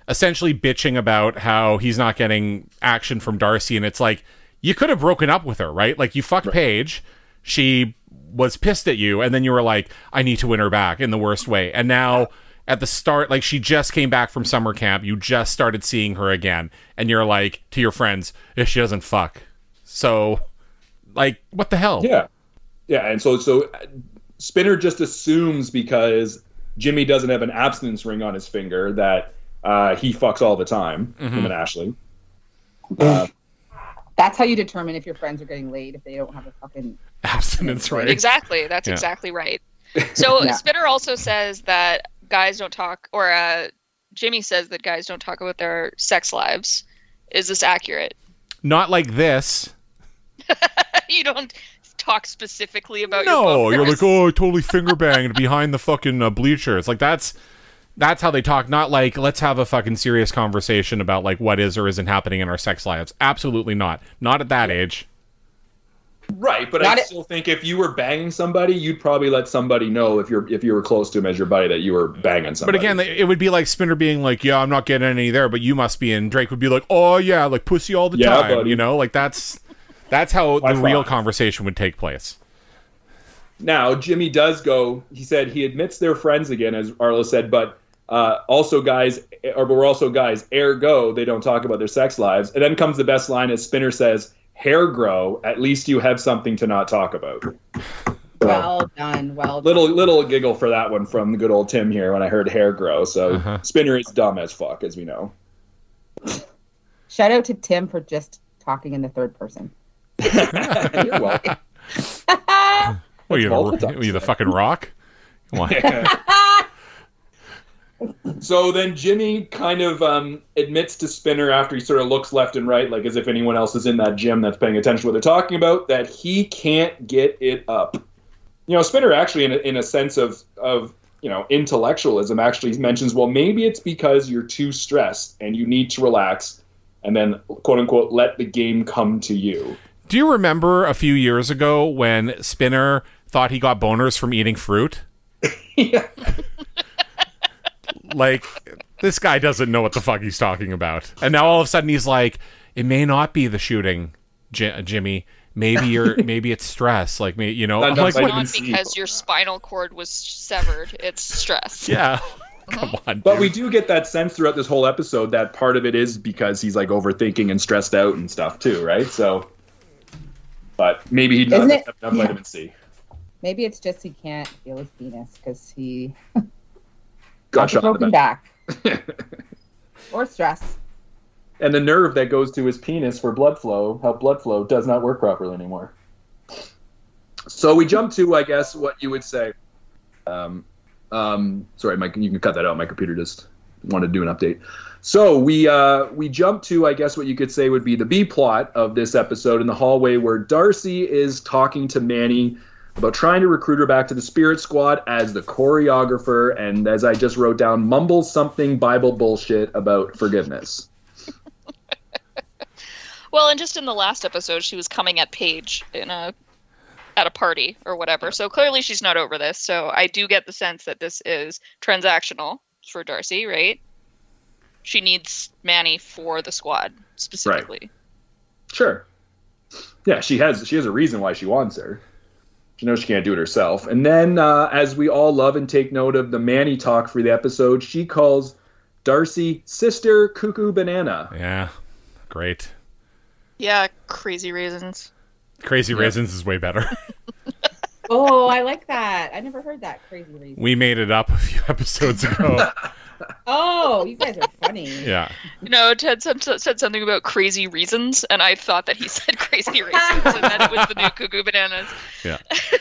essentially bitching about how he's not getting action from Darcy. And it's like, you could have broken up with her, right? Like, you fucked right. Paige. She was pissed at you. And then you were like, I need to win her back in the worst way. And now at the start, like, she just came back from summer camp. You just started seeing her again. And you're like, to your friends, if she doesn't fuck. So, like, what the hell? Yeah. Yeah. And so, so Spinner just assumes because Jimmy doesn't have an abstinence ring on his finger that uh, he fucks all the time, mm-hmm. him and Ashley. Uh, That's how you determine if your friends are getting laid, if they don't have a fucking abstinence ring. Exactly. That's yeah. exactly right. So yeah. Spinner also says that guys don't talk, or uh, Jimmy says that guys don't talk about their sex lives. Is this accurate? Not like this. You don't talk specifically about no, your No, you're like, oh, I totally finger banged behind the fucking uh, bleachers. Like, that's that's how they talk. Not like, let's have a fucking serious conversation about, like, what is or isn't happening in our sex lives. Absolutely not. Not at that age. Right, but not I still it- think if you were banging somebody, you'd probably let somebody know if you're if you were close to him as your buddy that you were banging somebody. But again, it would be like Spinner being like, yeah, I'm not getting any there, but you must be. And Drake would be like, oh, yeah, like pussy all the yeah, time. buddy. You know, like that's that's how the real conversation would take place. Now, Jimmy does go, he said he admits they're friends again, as Arlo said, but uh, also guys, or but we're also guys, ergo, they don't talk about their sex lives. And then comes the best line as Spinner says, hair grow, at least you have something to not talk about. Well so, done, well little, done. Little giggle for that one from the good old Tim here when I heard hair grow. So uh-huh. Spinner is dumb as fuck, as we know. Shout out to Tim for just talking in the third person. You're welcome. What are you, the, are you the fucking Rock? So then Jimmy kind of um, admits to Spinner after he sort of looks left and right, like as if anyone else is in that gym that's paying attention to what they're talking about, that he can't get it up. You know, Spinner actually, in a, in a sense of, of, you know, intellectualism, actually mentions, well, maybe it's because you're too stressed and you need to relax and then, quote unquote, let the game come to you. Do you remember a few years ago when Spinner thought he got boners from eating fruit? Yeah. Like, this guy doesn't know what the fuck he's talking about. And now all of a sudden he's like, it may not be the shooting, J- Jimmy. Maybe you're, maybe it's stress. Like, me, you know, Not I'm like, not what? Because your spinal cord was severed. It's stress. Yeah. Come on. But dude. we do get that sense throughout this whole episode that part of it is because he's like overthinking and stressed out and stuff too, right? So, but maybe he doesn't have enough yeah. vitamin C. Maybe it's just he can't feel his penis because he got shot broken back or stress. And the nerve that goes to his penis for blood flow, help blood flow, does not work properly anymore. So we jump to, I guess, what you would say. Um, um, sorry, Mike, you can cut that out. My computer just wanted to do an update. So we uh, we jump to, I guess, what you could say would be the B plot of this episode in the hallway where Darcy is talking to Manny about trying to recruit her back to the Spirit Squad as the choreographer, and as I just wrote down, mumbles something Bible bullshit about forgiveness. Well, and just in the last episode, she was coming at Paige in a at a party or whatever. So clearly she's not over this. So I do get the sense that this is transactional for Darcy, right? She needs Manny for the squad specifically. Right. Sure. Yeah, she has she has a reason why she wants her. She knows she can't do it herself. And then, uh, as we all love and take note of the Manny talk for the episode, she calls Darcy Sister Cuckoo Banana. Yeah, great. Yeah, crazy reasons. Crazy yeah. Raisins is way better. Oh, I like that. I never heard that. Crazy Raisins. We made it up a few episodes ago. Oh, you guys are funny. Yeah. No, Ted said, said something about crazy reasons, and I thought that he said crazy raisins, and then it was the new Cuckoo Bananas. Yeah.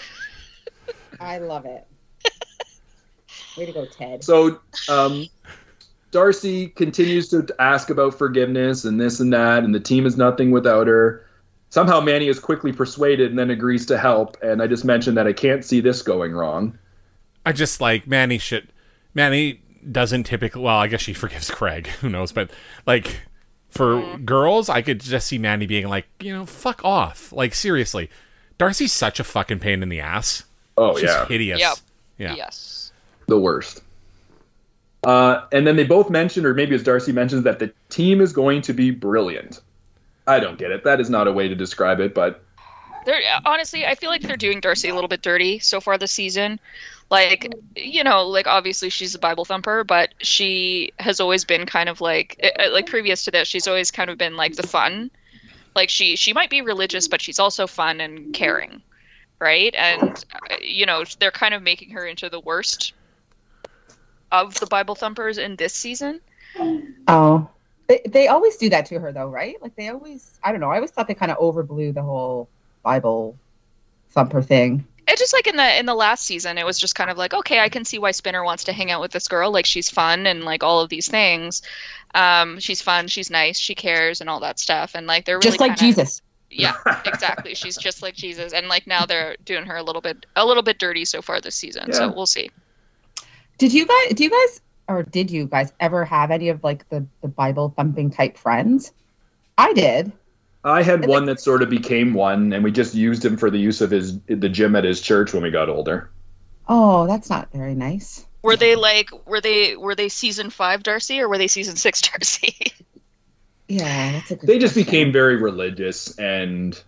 I love it. Way to go, Ted. So, um, Darcy continues to ask about forgiveness and this and that, and the team is nothing without her. Somehow Manny is quickly persuaded and then agrees to help, and I just mentioned that I can't see this going wrong. I just, like, Manny should... Manny... doesn't typically, well, I guess she forgives Craig, who knows, but like for mm. girls, I could just see Mandy being like, you know, fuck off. Like, seriously, Darcy's such a fucking pain in the ass. Oh, She's yeah. hideous. Yep. Yeah. Yes. The worst. Uh, and then they both mentioned, or maybe as Darcy mentions, that the team is going to be brilliant. I don't get it. That is not a way to describe it, but They're honestly, I feel like they're doing Darcy a little bit dirty so far this season. Like, you know, like obviously she's a Bible thumper, but she has always been kind of like, like previous to this, she's always kind of been like the fun. Like she, she might be religious, but she's also fun and caring, right? And you know, they're kind of making her into the worst of the Bible thumpers in this season. Oh, they, they always do that to her though, right? Like they always, I don't know. I always thought they kind of overblew the whole Bible thumper thing. It's just like in the in the last season, it was just kind of like, okay, I can see why Spinner wants to hang out with this girl. Like she's fun and like all of these things. Um, she's fun, she's nice, she cares, and all that stuff. And like they're really Just like kinda, Jesus. Yeah, exactly. She's just like Jesus. And like now they're doing her a little bit a little bit dirty so far this season. Yeah. So we'll see. Did you guys? Do you guys? Or did you guys ever have any of like the the Bible thumping type friends? I did. I had one that sort of became one, and we just used him for the use of his the gym at his church when we got older. Oh, that's not very nice. Were they like were they were they season five Darcy or were they season six Darcy? Yeah, that's a good They just question. became very religious and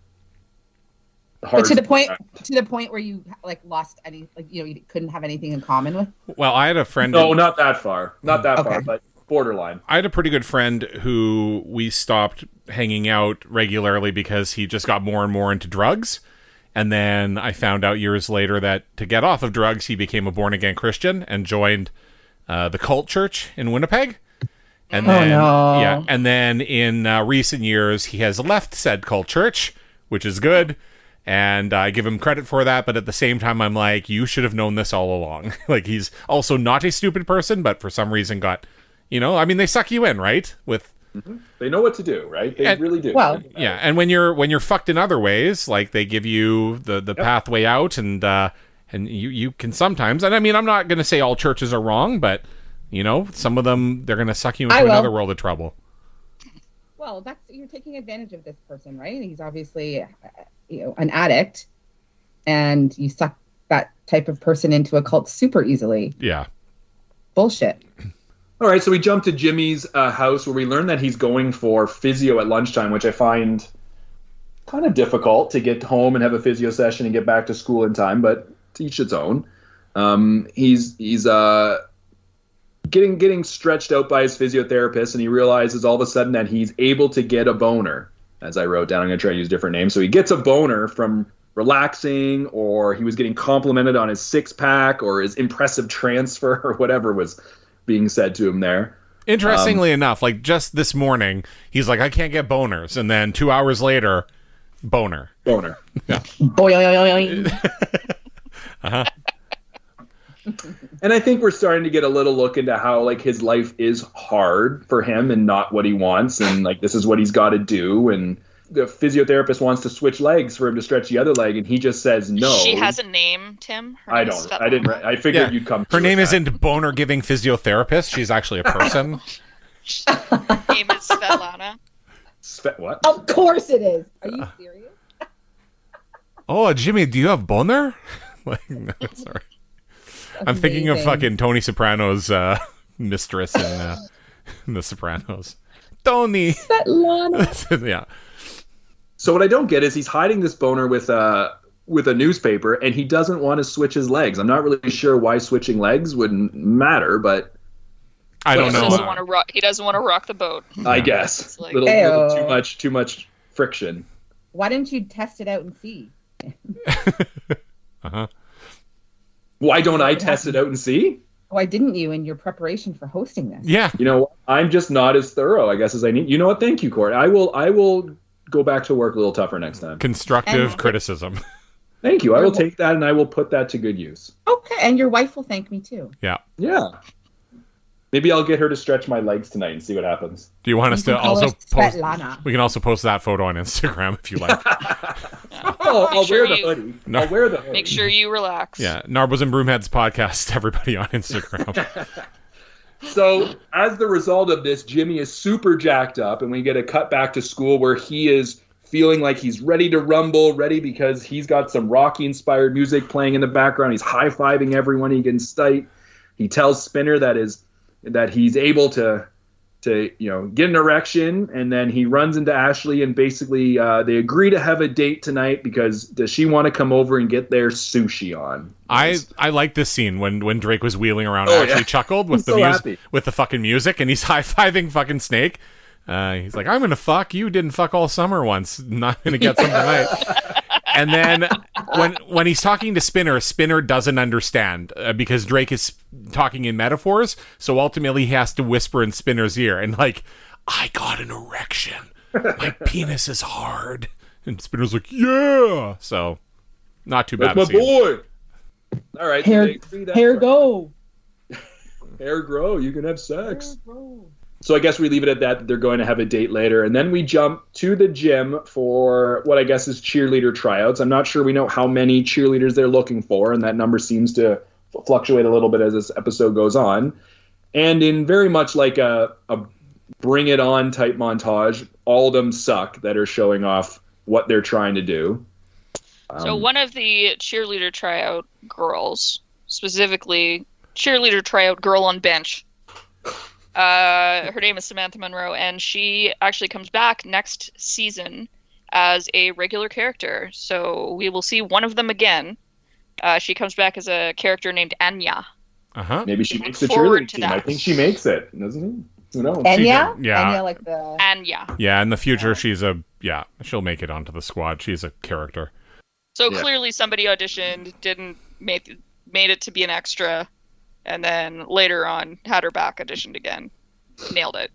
hard But to the point, interact. to the point where you like lost any, like you know, you couldn't have anything in common with. Well, I had a friend. No, in- not that far. Not that far, Okay. but borderline. I had a pretty good friend who we stopped hanging out regularly because he just got more and more into drugs. And then I found out years later that to get off of drugs, he became a born-again Christian and joined uh, the cult church in Winnipeg. And Oh, then, no. yeah, and then in uh, recent years, he has left said cult church, which is good. And I give him credit for that, but at the same time, I'm like, you should have known this all along. Like, he's also not a stupid person, but for some reason got... You know, I mean, they suck you in, right? With They know what to do, right? They And- really do. Well, yeah, and when you're when you're fucked in other ways, like they give you the, the pathway out, and uh, and you you can sometimes. And I mean, I'm not going to say all churches are wrong, but you know, some of them they're going to suck you into I will. another world of trouble. well, that's you're taking advantage of this person, right? He's obviously, uh, you know, an addict, and you suck that type of person into a cult super easily. Yeah, Bullshit. All right, so we jump to Jimmy's uh, house where we learn that he's going for physio at lunchtime, which I find kind of difficult to get home and have a physio session and get back to school in time, but to each its own. Um, he's he's uh, getting getting stretched out by his physiotherapist, and he realizes all of a sudden that he's able to get a boner. As I wrote down, I'm going to try to use different names. So he gets a boner from relaxing, or he was getting complimented on his six pack or his impressive transfer or whatever was being said to him there. interestingly enough, like just this morning, he's like, I can't get boners, and then two hours later, boner. Boner. Boing. And I think we're starting to get a little look into how like his life is hard for him and not what he wants, and like this is what he's got to do, and the physiotherapist wants to switch legs for him to stretch the other leg, and he just says no. She has a name, Tim. Her I name is don't. I didn't. Svetlana. I figured Yeah, you'd come. her to name it. isn't boner giving physiotherapist. She's actually a person. Her name is Svetlana. Spe- what? Of course it is. Are you serious? Oh, Jimmy, do you have boner? Like, no, sorry. I'm thinking of amazing. fucking Tony Soprano's uh, mistress in, uh, in The Sopranos. Tony. Svetlana. Yeah. So what I don't get is he's hiding this boner with a with a newspaper, and he doesn't want to switch his legs. I'm not really sure why switching legs wouldn't matter, but I don't He know. doesn't uh, want to rock. He doesn't want to rock the boat. I guess It's like- little, little too Ew. much too much friction. Why didn't you test it out and see? uh-huh. Why don't I test it out and see? Why didn't you in your preparation for hosting this? Yeah. You know, I'm just not as thorough, I guess, as I need. You know what? Thank you, Court. I will. I will go back to work a little tougher next time. Constructive And- criticism. Thank you. I will take that and I will put that to good use. Okay, and your wife will thank me too. Yeah. Yeah. Maybe I'll get her to stretch my legs tonight and see what happens. Do you want us You to can call also her post? Svetlana. We can also post that photo on Instagram if you like. Oh, I'll Make sure wear the you- hoodie. No. I'll wear the hoodie. Make sure you relax. Yeah. Narbos and Broomheads podcast, everybody on Instagram. So, as the result of this, Jimmy is super jacked up, and we get a cut back to school where he is feeling like he's ready to rumble, ready because he's got some Rocky-inspired music playing in the background. He's high-fiving everyone he can sight. He tells Spinner that his that he's able to to you know get an erection, and then he runs into Ashley, and basically uh, they agree to have a date tonight because does she want to come over and get their sushi on? I, I like this scene when, when Drake was wheeling around. Oh, I actually yeah. chuckled with I'm the so music happy. with the fucking music, and he's high fiving fucking Snake. Uh, he's like, I'm gonna fuck you. Didn't fuck all summer once. Not gonna get some tonight. And then when when he's talking to Spinner, Spinner doesn't understand uh, because Drake is talking in metaphors. So ultimately, he has to whisper in Spinner's ear and like, I got an erection. My penis is hard. And Spinner's like, yeah. So not too bad. That's my boy. All right. so Hair, they agree that hair Friday- go. Hair grow. You can have sex. Hair grow. So I guess we leave it at that. They're going to have a date later. And then we jump to the gym for what I guess is cheerleader tryouts. I'm not sure we know how many cheerleaders they're looking for, and that number seems to fluctuate a little bit as this episode goes on. And in very much like a, a bring it on type montage, all of them suck that are showing off what they're trying to do. So Um, one of the cheerleader tryout girls, specifically cheerleader tryout girl on bench, uh, her name is Samantha Monroe, and she actually comes back next season as a regular character. So we will see one of them again. Uh, she comes back as a character named Anya. Uh huh. maybe she look makes the forward cheerleading to team. I that. think she makes it, doesn't she? Who knows? Enya? did, yeah. Enya, like the. Anya. Yeah. In the future, she's a yeah. She'll make it onto the squad. She's a character. So Yeah. clearly somebody auditioned, didn't make made it to be an extra, and then later on had her back, auditioned again, nailed it.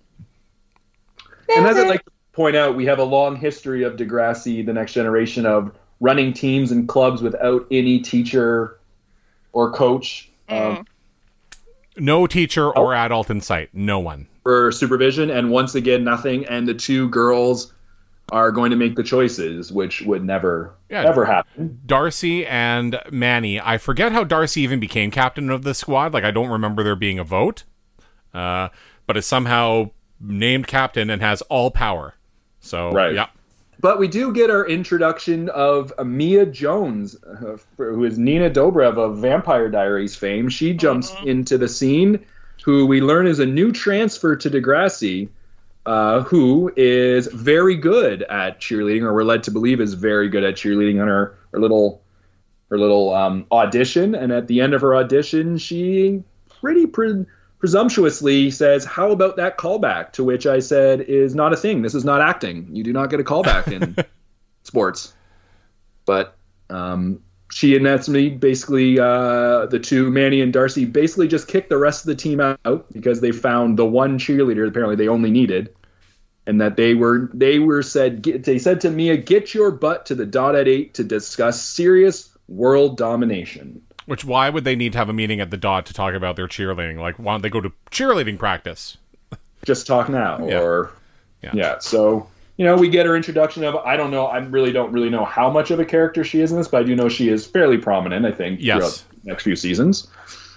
And as I'd like to point out, we have a long history of Degrassi, The Next Generation, of running teams and clubs without any teacher or coach um, Mm. No teacher or adult in sight. No one. for supervision. And once again, nothing. And the two girls are going to make the choices, which would never, Yeah. ever happen. Darcy and Manny. I forget how Darcy even became captain of the squad. Like, I don't remember there being a vote. Uh, but is somehow named captain and has all power. So, Right. yeah. But we do get our introduction of Mia Jones, uh, who is Nina Dobrev of Vampire Diaries fame. She jumps Mhm. into the scene, who we learn is a new transfer to Degrassi, uh, who is very good at cheerleading, or we're led to believe is very good at cheerleading on her, her little her little um, audition. And at the end of her audition, she pretty pre- presumptuously says, "How about that callback?" To which I said, "Is not a thing. This is not acting. You do not get a callback in sports." But um, she and Natsumi basically, uh, the two, Manny and Darcy, basically just kicked the rest of the team out because they found the one cheerleader apparently they only needed, and that they were they were said get, they said to Mia, "Get your butt to the dot at eight to discuss serious world domination." Which, why would they need to have a meeting at the dot to talk about their cheerleading? Like, why don't they go to cheerleading practice? Just talk now. Yeah. Or Yeah. yeah. So, you know, we get her introduction of, I don't know, I really don't really know how much of a character she is in this, but I do know she is fairly prominent, I think, Yes. throughout the next few seasons.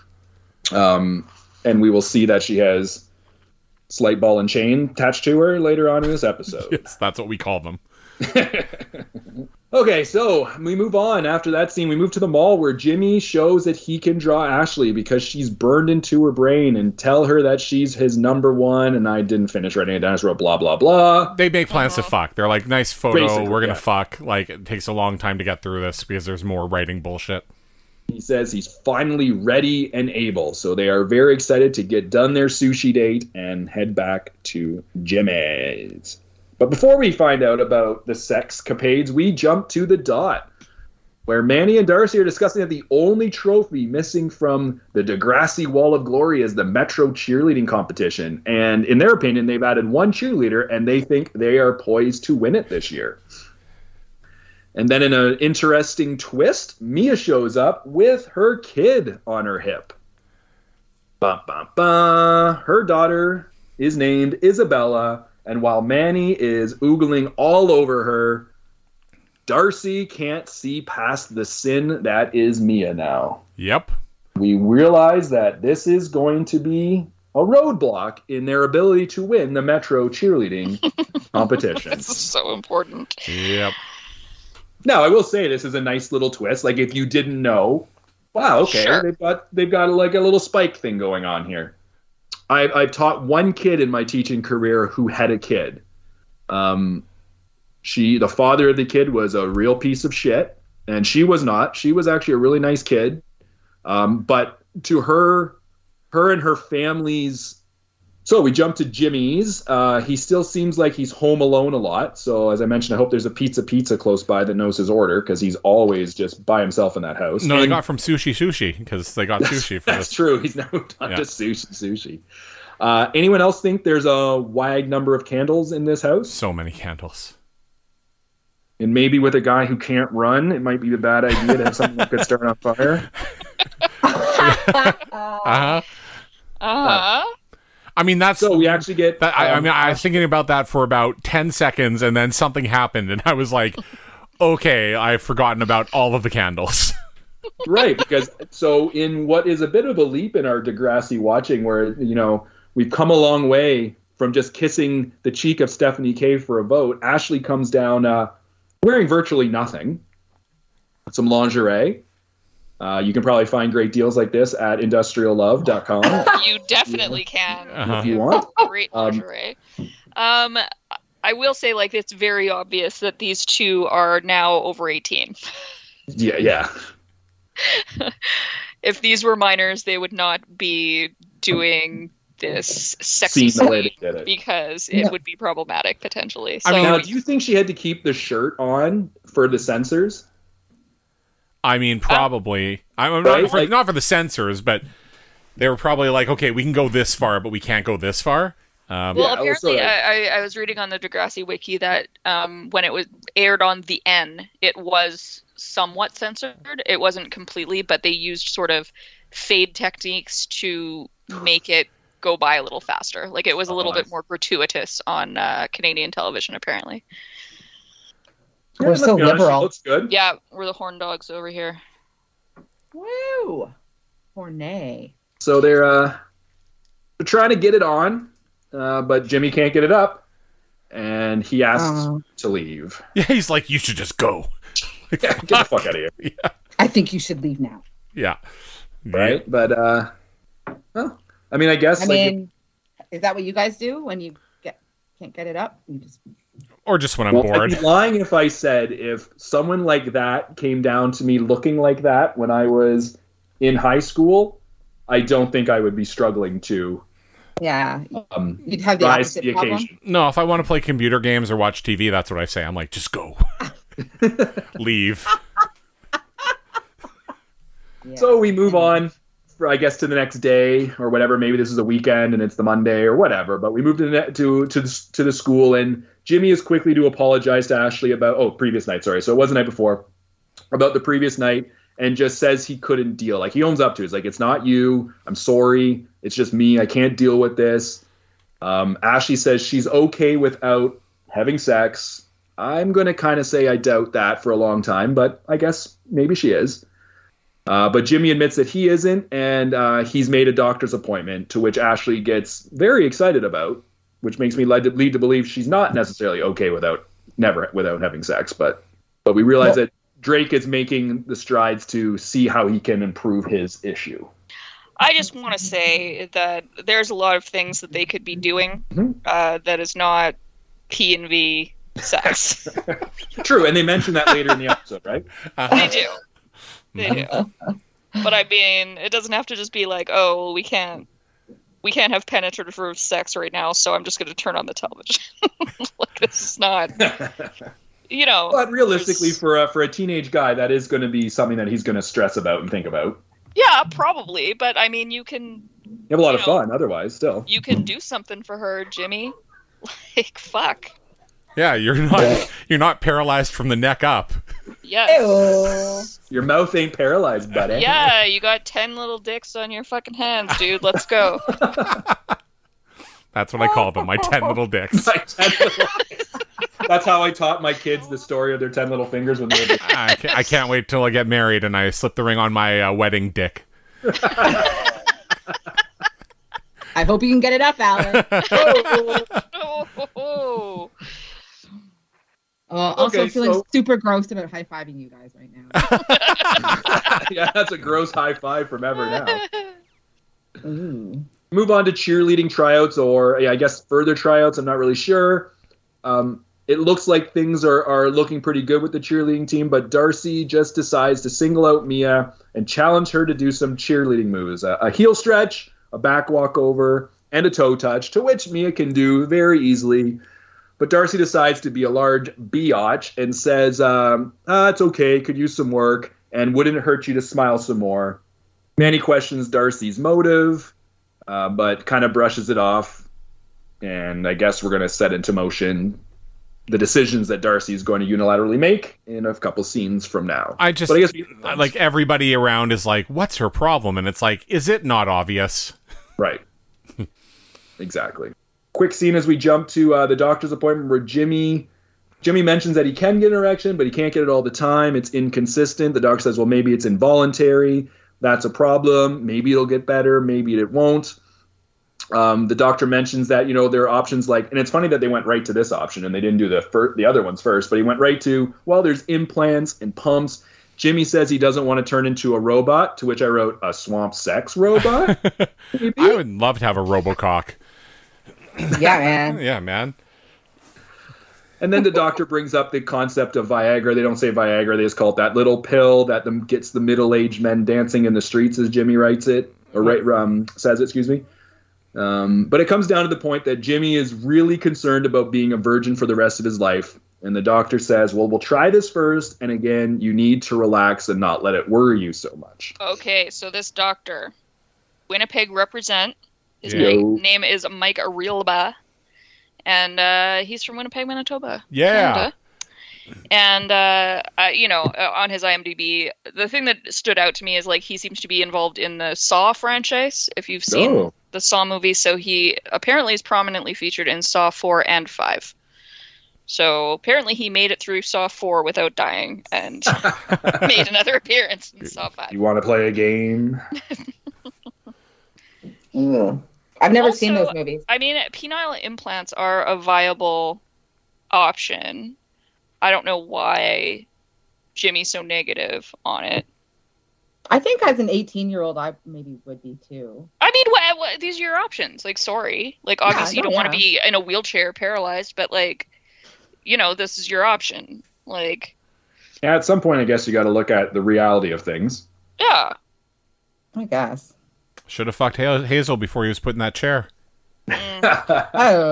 Um, and we will see that she has slight ball and chain attached to her later on in this episode. Yes, that's what we call them. Okay, so we move on. After that scene, we move to the mall where Jimmy shows that he can draw Ashley because she's burned into her brain, and tell her that she's his number one. And I didn't finish writing it down. I just wrote blah, blah, blah. They make plans to fuck. They're like, nice photo. Basically, We're going to yeah. fuck. Like, it takes a long time to get through this because there's more writing bullshit. He says he's finally ready and able. So they are very excited to get done their sushi date and head back to Jimmy's. But before we find out about the sex capades, we jump to the dot, where Manny and Darcy are discussing that the only trophy missing from the Degrassi Wall of Glory is the Metro cheerleading competition. And in their opinion, they've added one cheerleader, and they think they are poised to win it this year. And then in an interesting twist, Mia shows up with her kid on her hip. Ba, ba, ba. Her daughter is named Isabella, and while Manny is oogling all over her, Darcy can't see past the sin that is Mia now. Yep. We realize that this is going to be a roadblock in their ability to win the Metro cheerleading competition. This is so important. Yep. Now, I will say this is a nice little twist. Like, if you didn't know, wow, okay, Sure. they've got they've got like a little spike thing going on here. I, I've taught one kid in my teaching career who had a kid. Um, she, the father of the kid was a real piece of shit, and she was not. She was actually a really nice kid. Um, but to her, her and her family's. So we jump to Jimmy's. Uh, he still seems like he's home alone a lot. So as I mentioned, I hope there's a Pizza Pizza close by that knows his order, because he's always just by himself in that house. No, and, they got from Sushi Sushi, because they got sushi for that's this. true. He's now done Yeah. to sushi. Sushi. Uh, anyone else think there's a wide number of candles in this house? So many candles. And maybe with a guy who can't run, it might be a bad idea to have something that could start on fire. Uh-huh. Uh-huh. I mean, that's... So we actually get. That, I, I um, mean, I was thinking about that for about ten seconds, and then something happened, and I was like, okay, I've forgotten about all of the candles. Right, because so in what is a bit of a leap in our Degrassi watching, where, you know, we've come a long way from just kissing the cheek of Stephanie K for a vote. Ashley comes down uh, wearing virtually nothing, some lingerie. Uh, you can probably find great deals like this at industrial love dot com You definitely can. Uh-huh. if you want. Great Um, lingerie. Um, I will say, like, it's very obvious that these two are now over eighteen. Yeah, yeah. If these were minors, they would not be doing this sexy Seen the way scene they did it. because it Yeah. would be problematic potentially. So, I mean, Now, do you think she had to keep the shirt on for the censors? I mean, probably. I'm Right, not, for, like- not for the censors, but they were probably like, okay, we can go this far, but we can't go this far. Um, well, Yeah, also, apparently, like- I, I, I was reading on the Degrassi wiki that um, when it was aired on the N, it was somewhat censored. It wasn't completely, but they used sort of fade techniques to make it go by a little faster. Like, it was a little Oh, bit I- more gratuitous on uh, Canadian television, apparently. We're let's so be honest, she liberal. looks good. Yeah, we're the horn dogs over here. Woo! Hornet. So they're uh, they're trying to get it on, uh, but Jimmy can't get it up, and he asks Oh. to leave. yeah, he's like, you should just go. Yeah, get the fuck out of here, I think you should leave now. Yeah. right? But uh, well, I mean, I guess I like, mean, is that what you guys do when you get can't get it up? You just Or just when I'm well, bored. I'd be lying if I said if someone like that came down to me looking like that when I was in high school, I don't think I would be struggling to yeah, um, you'd have the rise to opposite the problem. occasion. No, if I want to play computer games or watch T V, that's what I say. I'm like, just go. Leave. Yeah. So we move on, for, I guess, to the next day or whatever. Maybe this is a weekend and it's the Monday or whatever. But we move to the ne- to to the, to the school, and Jimmy is quickly to apologize to Ashley about oh previous night. Sorry, so it was the night before, about the previous night, and just says he couldn't deal. Like he owns up to it. He's like, it's not you. I'm sorry. It's just me. I can't deal with this. Um, Ashley says she's okay without having sex. I'm going to kind of say I doubt that for a long time, but I guess maybe she is. Uh, but Jimmy admits that he isn't, and uh, he's made a doctor's appointment, to which Ashley gets very excited about, which makes me lead to, lead to believe she's not necessarily okay without never without having sex. But but we realize Well- that Drake is making the strides to see how he can improve his issue. I just want to say that there's a lot of things that they could be doing Mhm. uh, that is not P and V sex. True, and they mention that later in the episode, right? They do. They do. But I mean, it doesn't have to just be like, oh, well, we can't we can't have penetrative sex right now, so I'm just going to turn on the television. Like, this is not, you know. But realistically, there's- for a, for a teenage guy, that is going to be something that he's going to stress about and think about. Yeah, probably. But I mean, you can You have a lot You of know. fun otherwise, still. you can do something for her, Jimmy. Like, fuck. Yeah, you're not you're not paralyzed from the neck up. Yes. Ew. Your mouth ain't paralyzed, buddy. Yeah, you got ten little dicks on your fucking hands, dude. Let's go. That's what I call them, my ten little dicks. My ten little- That's how I taught my kids the story of their ten little fingers when they were. I can't, I can't wait till I get married and I slip the ring on my uh, wedding dick. I hope you can get it up, Alan. Oh. Uh, also Okay, feeling so- super gross about high fiving you guys right now. Yeah, that's a gross high five from ever now. Ooh. Move on to cheerleading tryouts, or I guess further tryouts. I'm not really sure. Um, it looks like things are, are looking pretty good with the cheerleading team, but Darcy just decides to single out Mia and challenge her to do some cheerleading moves. A, a heel stretch, a back walk over, and a toe touch, to which Mia can do very easily. But Darcy decides to be a large biatch and says, um, ah, it's okay, could use some work, and wouldn't it hurt you to smile some more? Manny questions Darcy's motive, uh, but kind of brushes it off. And I guess we're going to set into motion the decisions that Darcy is going to unilaterally make in a couple scenes from now. I just, but I guess like, everybody around is like, what's her problem? And it's like, is it not obvious? Right. Exactly. Quick scene as we jump to uh, the doctor's appointment where Jimmy Jimmy mentions that he can get an erection, but he can't get it all the time. It's inconsistent. The doctor says, well, maybe it's involuntary. That's a problem. Maybe it'll get better. Maybe it won't. Um, the doctor mentions that, you know, there are options like, and it's funny that they went right to this option and they didn't do the fir- the other ones first, but he went right to, well, there's implants and pumps. Jimmy says he doesn't want to turn into a robot, to which I wrote, a swamp sex robot? I would love to have a Robocock. Yeah, man. Yeah, man. And then the doctor brings up the concept of Viagra. They don't say Viagra. They just call it that little pill that them gets the middle-aged men dancing in the streets, as Jimmy writes it, or right, um, says it, excuse me. Um, but it comes down to the point that Jimmy is really concerned about being a virgin for the rest of his life. And the doctor says, well, we'll try this first. And again, you need to relax and not let it worry you so much. Okay, so this doctor, Winnipeg represent. His Yeah. name, name is Mike Arilba. And uh, he's from Winnipeg, Manitoba. Yeah. Canada. And, uh, uh, you know, uh, on his IMDb, the thing that stood out to me is, like, he seems to be involved in the Saw franchise, if you've seen Oh. the Saw movies. So he apparently is prominently featured in Saw four and five. So apparently he made it through Saw four without dying and made another appearance in Saw five. You want to play a game? Mm. I've never seen Also, those movies. I mean, penile implants are a viable option. I don't know why Jimmy's so negative on it. I think as an eighteen-year-old, I maybe would be too. I mean, what, what, these are your options. Like, sorry. Like, obviously Yeah, you don't no, want to yeah. be in a wheelchair paralyzed, but, like, you know, this is your option. Like, Yeah, at some point, I guess you got to look at the reality of things. yeah. I guess. Should have fucked Ha- Hazel before he was put in that chair. Mm.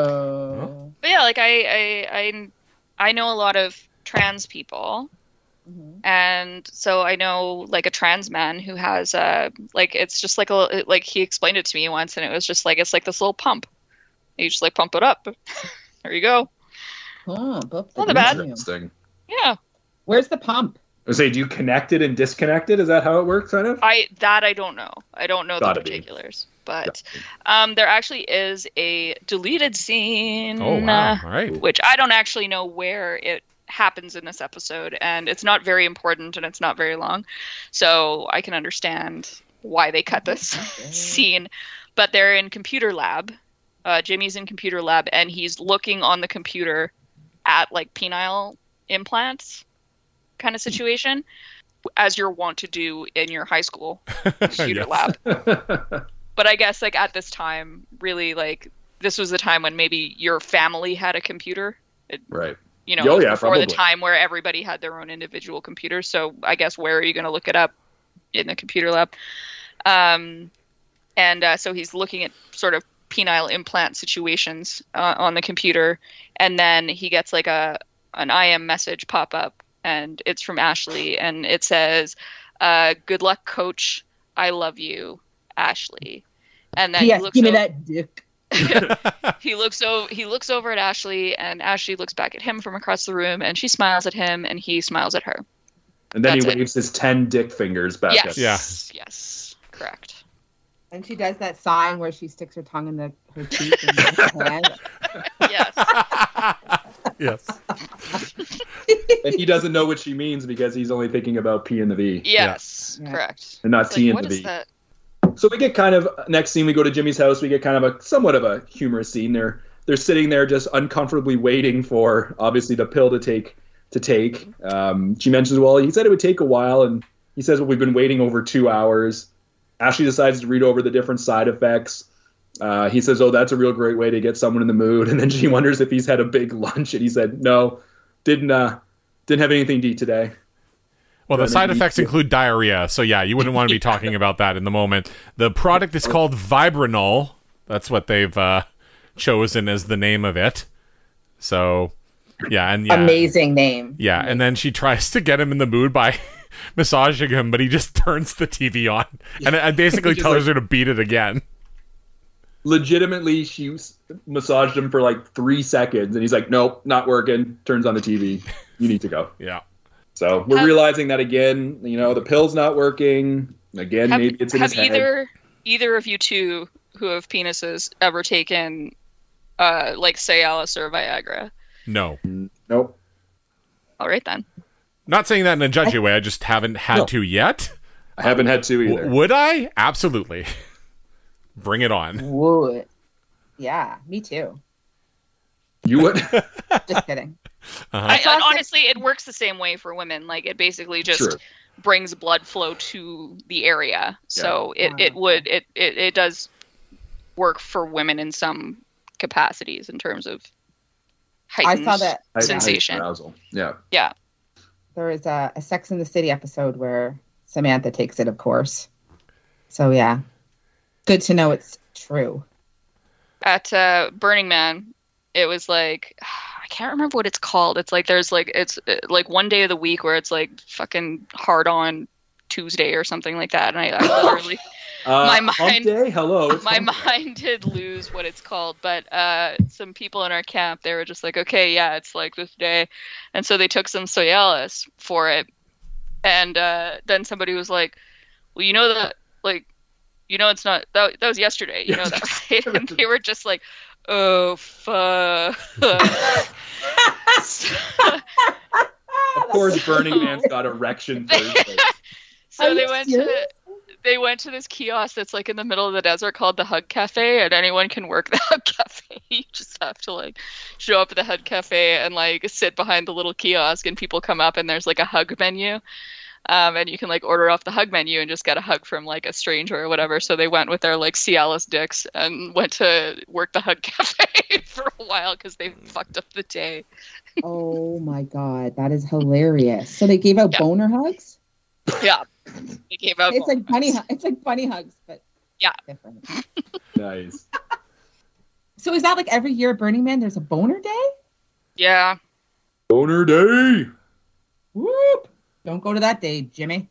Oh. But yeah, like, I, I, I, I know a lot of trans people. Mhm. And so I know, like, a trans man who has, uh, like, it's just like a, like, he explained it to me once, and it was just like, it's like this little pump. You just, like, pump it up. There you go. Oh, both Not bad. Interesting. Yeah. Where's the pump? I say, do you connect it and disconnect it? Is that how it works, kind of? I, that I don't know. I don't know Gotta the be. particulars. But, um, there actually is a deleted scene. Oh, wow. uh, All right. which I don't actually know where it happens in this episode, and it's not very important and it's not very long, so I can understand why they cut this scene. But they're in computer lab. uh, Jimmy's in computer lab, and he's looking on the computer at, like, penile implants kind of situation, as you're wont to do in your high school computer Yes. lab. But I guess, like, at this time, really, like, this was the time when maybe your family had a computer. It, Right. you know, Oh, it was yeah, before probably. the time where everybody had their own individual computers. So I guess where are you going to look it up? In the computer lab. Um, and uh, so he's looking at sort of penile implant situations uh, on the computer, and then he gets like a an I M message pop up, and it's from Ashley, and it says, uh, "Good luck, coach. I love you, Ashley." And then Yes, he looks give me o- that dick. he looks over he looks over at Ashley, and Ashley looks back at him from across the room, and she smiles at him, and he smiles at her. And then That's he it. waves his ten dick fingers back Yes. at Yeah. Yes. Correct. And she does that sign where she sticks her tongue in the her teeth and her hand. Yes. Yes. And he doesn't know what she means because he's only thinking about P and the V Yes. Yeah. Correct. and not It's T like, and what the is V. that? So we get kind of next scene. We go to Jimmy's house. We get kind of a somewhat of a humorous scene. They're they're sitting there just uncomfortably waiting for obviously the pill to take to take. Um, she mentions, well, he said it would take a while, and he says, well, we've been waiting over two hours. Ashley decides to read over the different side effects. Uh, he says, oh, that's a real great way to get someone in the mood. And then she wonders if he's had a big lunch. And he said, no, didn't uh, didn't have anything to eat today. Well, the side effects include diarrhea. So, yeah, you wouldn't want to be talking about that in the moment. The product is called Vibranol. That's what they've uh, chosen as the name of it. So, yeah. and yeah, Amazing name. Yeah, and then she tries to get him in the mood by massaging him, but he just turns the T V on. And, and basically tells like, her to beat it again. Legitimately, she massaged him for like three seconds, and he's like, nope, not working. Turns on the T V. You need to go. Yeah. So we're have, realizing that again, you know, the pill's not working. Again, have, maybe it's in his head. Have either, either of you two who have penises ever taken, uh, like, Cialis or Viagra? No. Nope. All right, then. Not saying that in a judgy way. I just haven't had no. to yet. I haven't had to either. W- would I? Absolutely. Bring it on. Would. Yeah, me too. You would? Just kidding. Uh-huh. I, I, honestly, it works the same way for women. Like, it basically just True. brings blood flow to the area. So yeah. it, it would, it, it, it does work for women in some capacities in terms of heightened I saw that sensation. Arousal. Yeah. Yeah. There is a, a Sex and the City episode where Samantha takes it, of course. So, yeah. Good to know it's true. At uh, Burning Man, it was like, I can't remember what it's called. It's like, there's like, it's like one day of the week where it's like fucking hard on Tuesday or something like that. And I, I literally, uh, my mind, hump day? Hello, my mind did lose what it's called. But uh, some people in our camp, they were just like, okay, yeah, it's like this day. And so they took some Cialis for it. And uh, then somebody was like, well, you know that, like, you know, it's not, that, that was yesterday, you know, that, right? And they were just like, oh, fuck. so, of course, Burning Man's got erection Thursday. So they went serious? to they went to this kiosk that's like in the middle of the desert called the Hug Cafe, and anyone can work the Hug Cafe. You just have to like show up at the Hug Cafe and like sit behind the little kiosk, and people come up and there's like a hug menu. Um, and you can like order off the hug menu and just get a hug from like a stranger or whatever. So they went with their like Cialis dicks and went to work the Hug Cafe for a while because they fucked up the day. Oh my God, that is hilarious. So they gave out yeah. boner hugs? Yeah, they gave out. It's like bunny. It's like bunny hugs, but yeah, different. Nice. So is that like every year at Burning Man? There's a boner day? Yeah. Boner day. Whoop. Don't go to that day, Jimmy.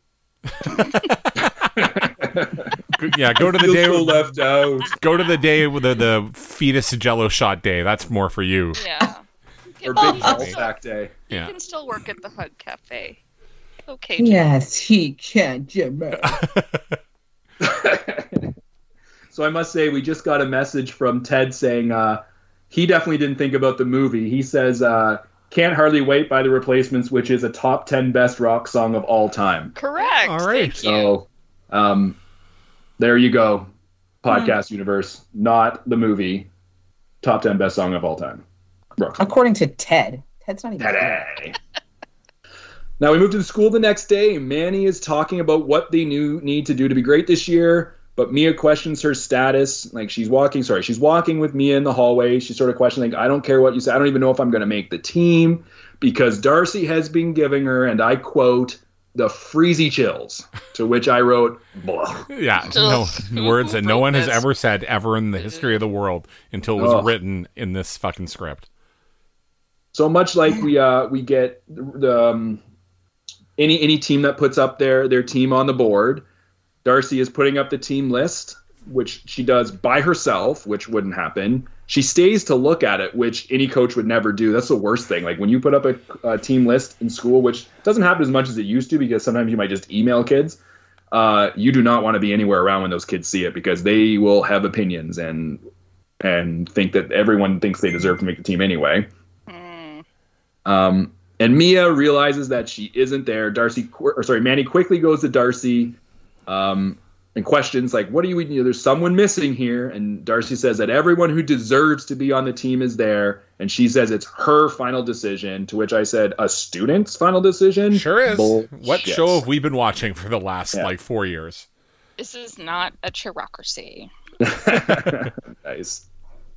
Yeah, go to the day so left out. Go to the day with the, the fetus Jello shot day. That's more for you. Yeah. Or big ball sack day. You yeah. can still work at the Hug Cafe. Okay. Jimmy. Yes, he can, Jimmy. So I must say, we just got a message from Ted saying uh, he definitely didn't think about the movie. He says. Uh, Can't Hardly Wait by The Replacements, which is a top ten best rock song of all time. Correct. All right. Thank you. So, um, there you go. Podcast mm. universe, not the movie. Top ten best song of all time. Rock song. According to Ted. Ted's not even. Ted. Now we move to the school the next day. Manny is talking about what they knew need to do to be great this year. But Mia questions her status. Like she's walking, sorry, she's walking with Mia in the hallway. She's sort of questioning, I don't care what you say. I don't even know if I'm going to make the team because Darcy has been giving her, and I quote, the freezy chills, to which I wrote, blah. Yeah, no words that no one has ever said ever in the history of the world until it was oh. written in this fucking script. So much like we uh we get the um, any any team that puts up their their team on the board. Darcy is putting up the team list, which she does by herself, which wouldn't happen. She stays to look at it, which any coach would never do. That's the worst thing. Like when you put up a, a team list in school, which doesn't happen as much as it used to because sometimes you might just email kids. Uh, you do not want to be anywhere around when those kids see it because they will have opinions and and think that everyone thinks they deserve to make the team anyway. Mm. Um, and Mia realizes that she isn't there. Darcy, or sorry, Manny quickly goes to Darcy. Um, and questions like, what do you, you know, there's someone missing here. And Darcy says that everyone who deserves to be on the team is there. And she says it's her final decision, to which I said, a student's final decision? Sure is. Bullshit. What show have we been watching for the last, yeah. like, four years? This is not a chirocracy. Nice.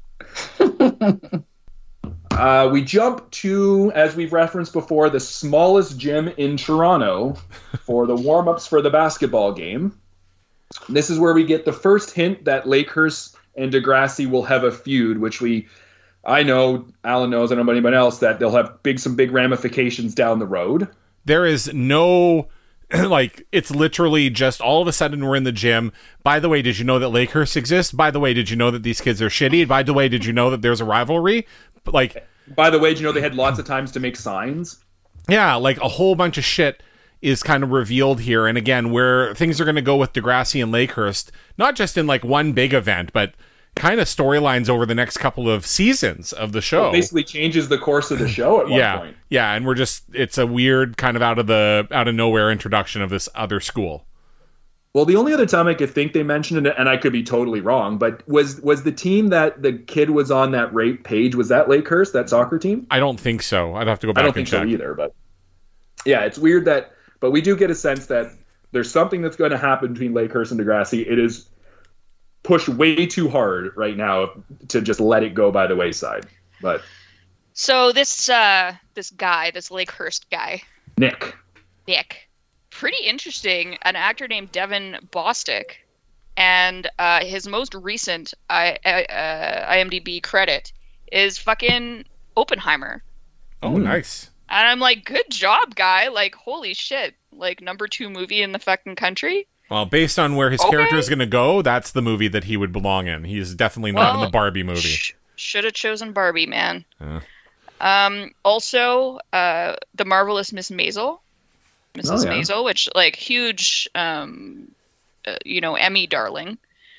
Uh, we jump to, as we've referenced before, the smallest gym in Toronto for the warm-ups for the basketball game. This is where we get the first hint that Lakehurst and Degrassi will have a feud, which we, I know, Alan knows, I don't know about anybody else, that they'll have big some big ramifications down the road. There is no... like, it's literally just all of a sudden we're in the gym. By the way, did you know that Lakehurst exists? By the way, did you know that these kids are shitty? By the way, did you know that there's a rivalry? Like, by the way, did you know they had lots of times to make signs? Yeah, like a whole bunch of shit is kind of revealed here. And again, where things are going to go with Degrassi and Lakehurst, not just in like one big event, but kind of storylines over the next couple of seasons of the show. Well, it basically changes the course of the show at one yeah, point. Yeah, and we're just, it's a weird kind of out of the out of nowhere introduction of this other school. Well, the only other time I could think they mentioned it, and I could be totally wrong, but was was the team that the kid was on that rape page, was that Lakehurst, that soccer team? I don't think so. I'd have to go back I don't and think check. so either, but yeah, it's weird that, but we do get a sense that there's something that's going to happen between Lakehurst and Degrassi. It is pushed way too hard right now to just let it go by the wayside. But so this uh, this guy, this Lakehurst guy, Nick, Nick, pretty interesting. An actor named Devin Bostick, and uh, his most recent I, uh, IMDb credit is fucking Oppenheimer. Oh, mm. Nice. And I'm like, good job, guy. Like, holy shit. Like, number two movie in the fucking country. Well, based on where his okay. character is going to go, that's the movie that he would belong in. He's definitely not well, in the Barbie movie. Sh- should have chosen Barbie, man. Uh. Um, also, uh, The Marvelous Miss Maisel. Missus Oh, yeah. Maisel, which, like, huge, um, uh, you know, Emmy darling.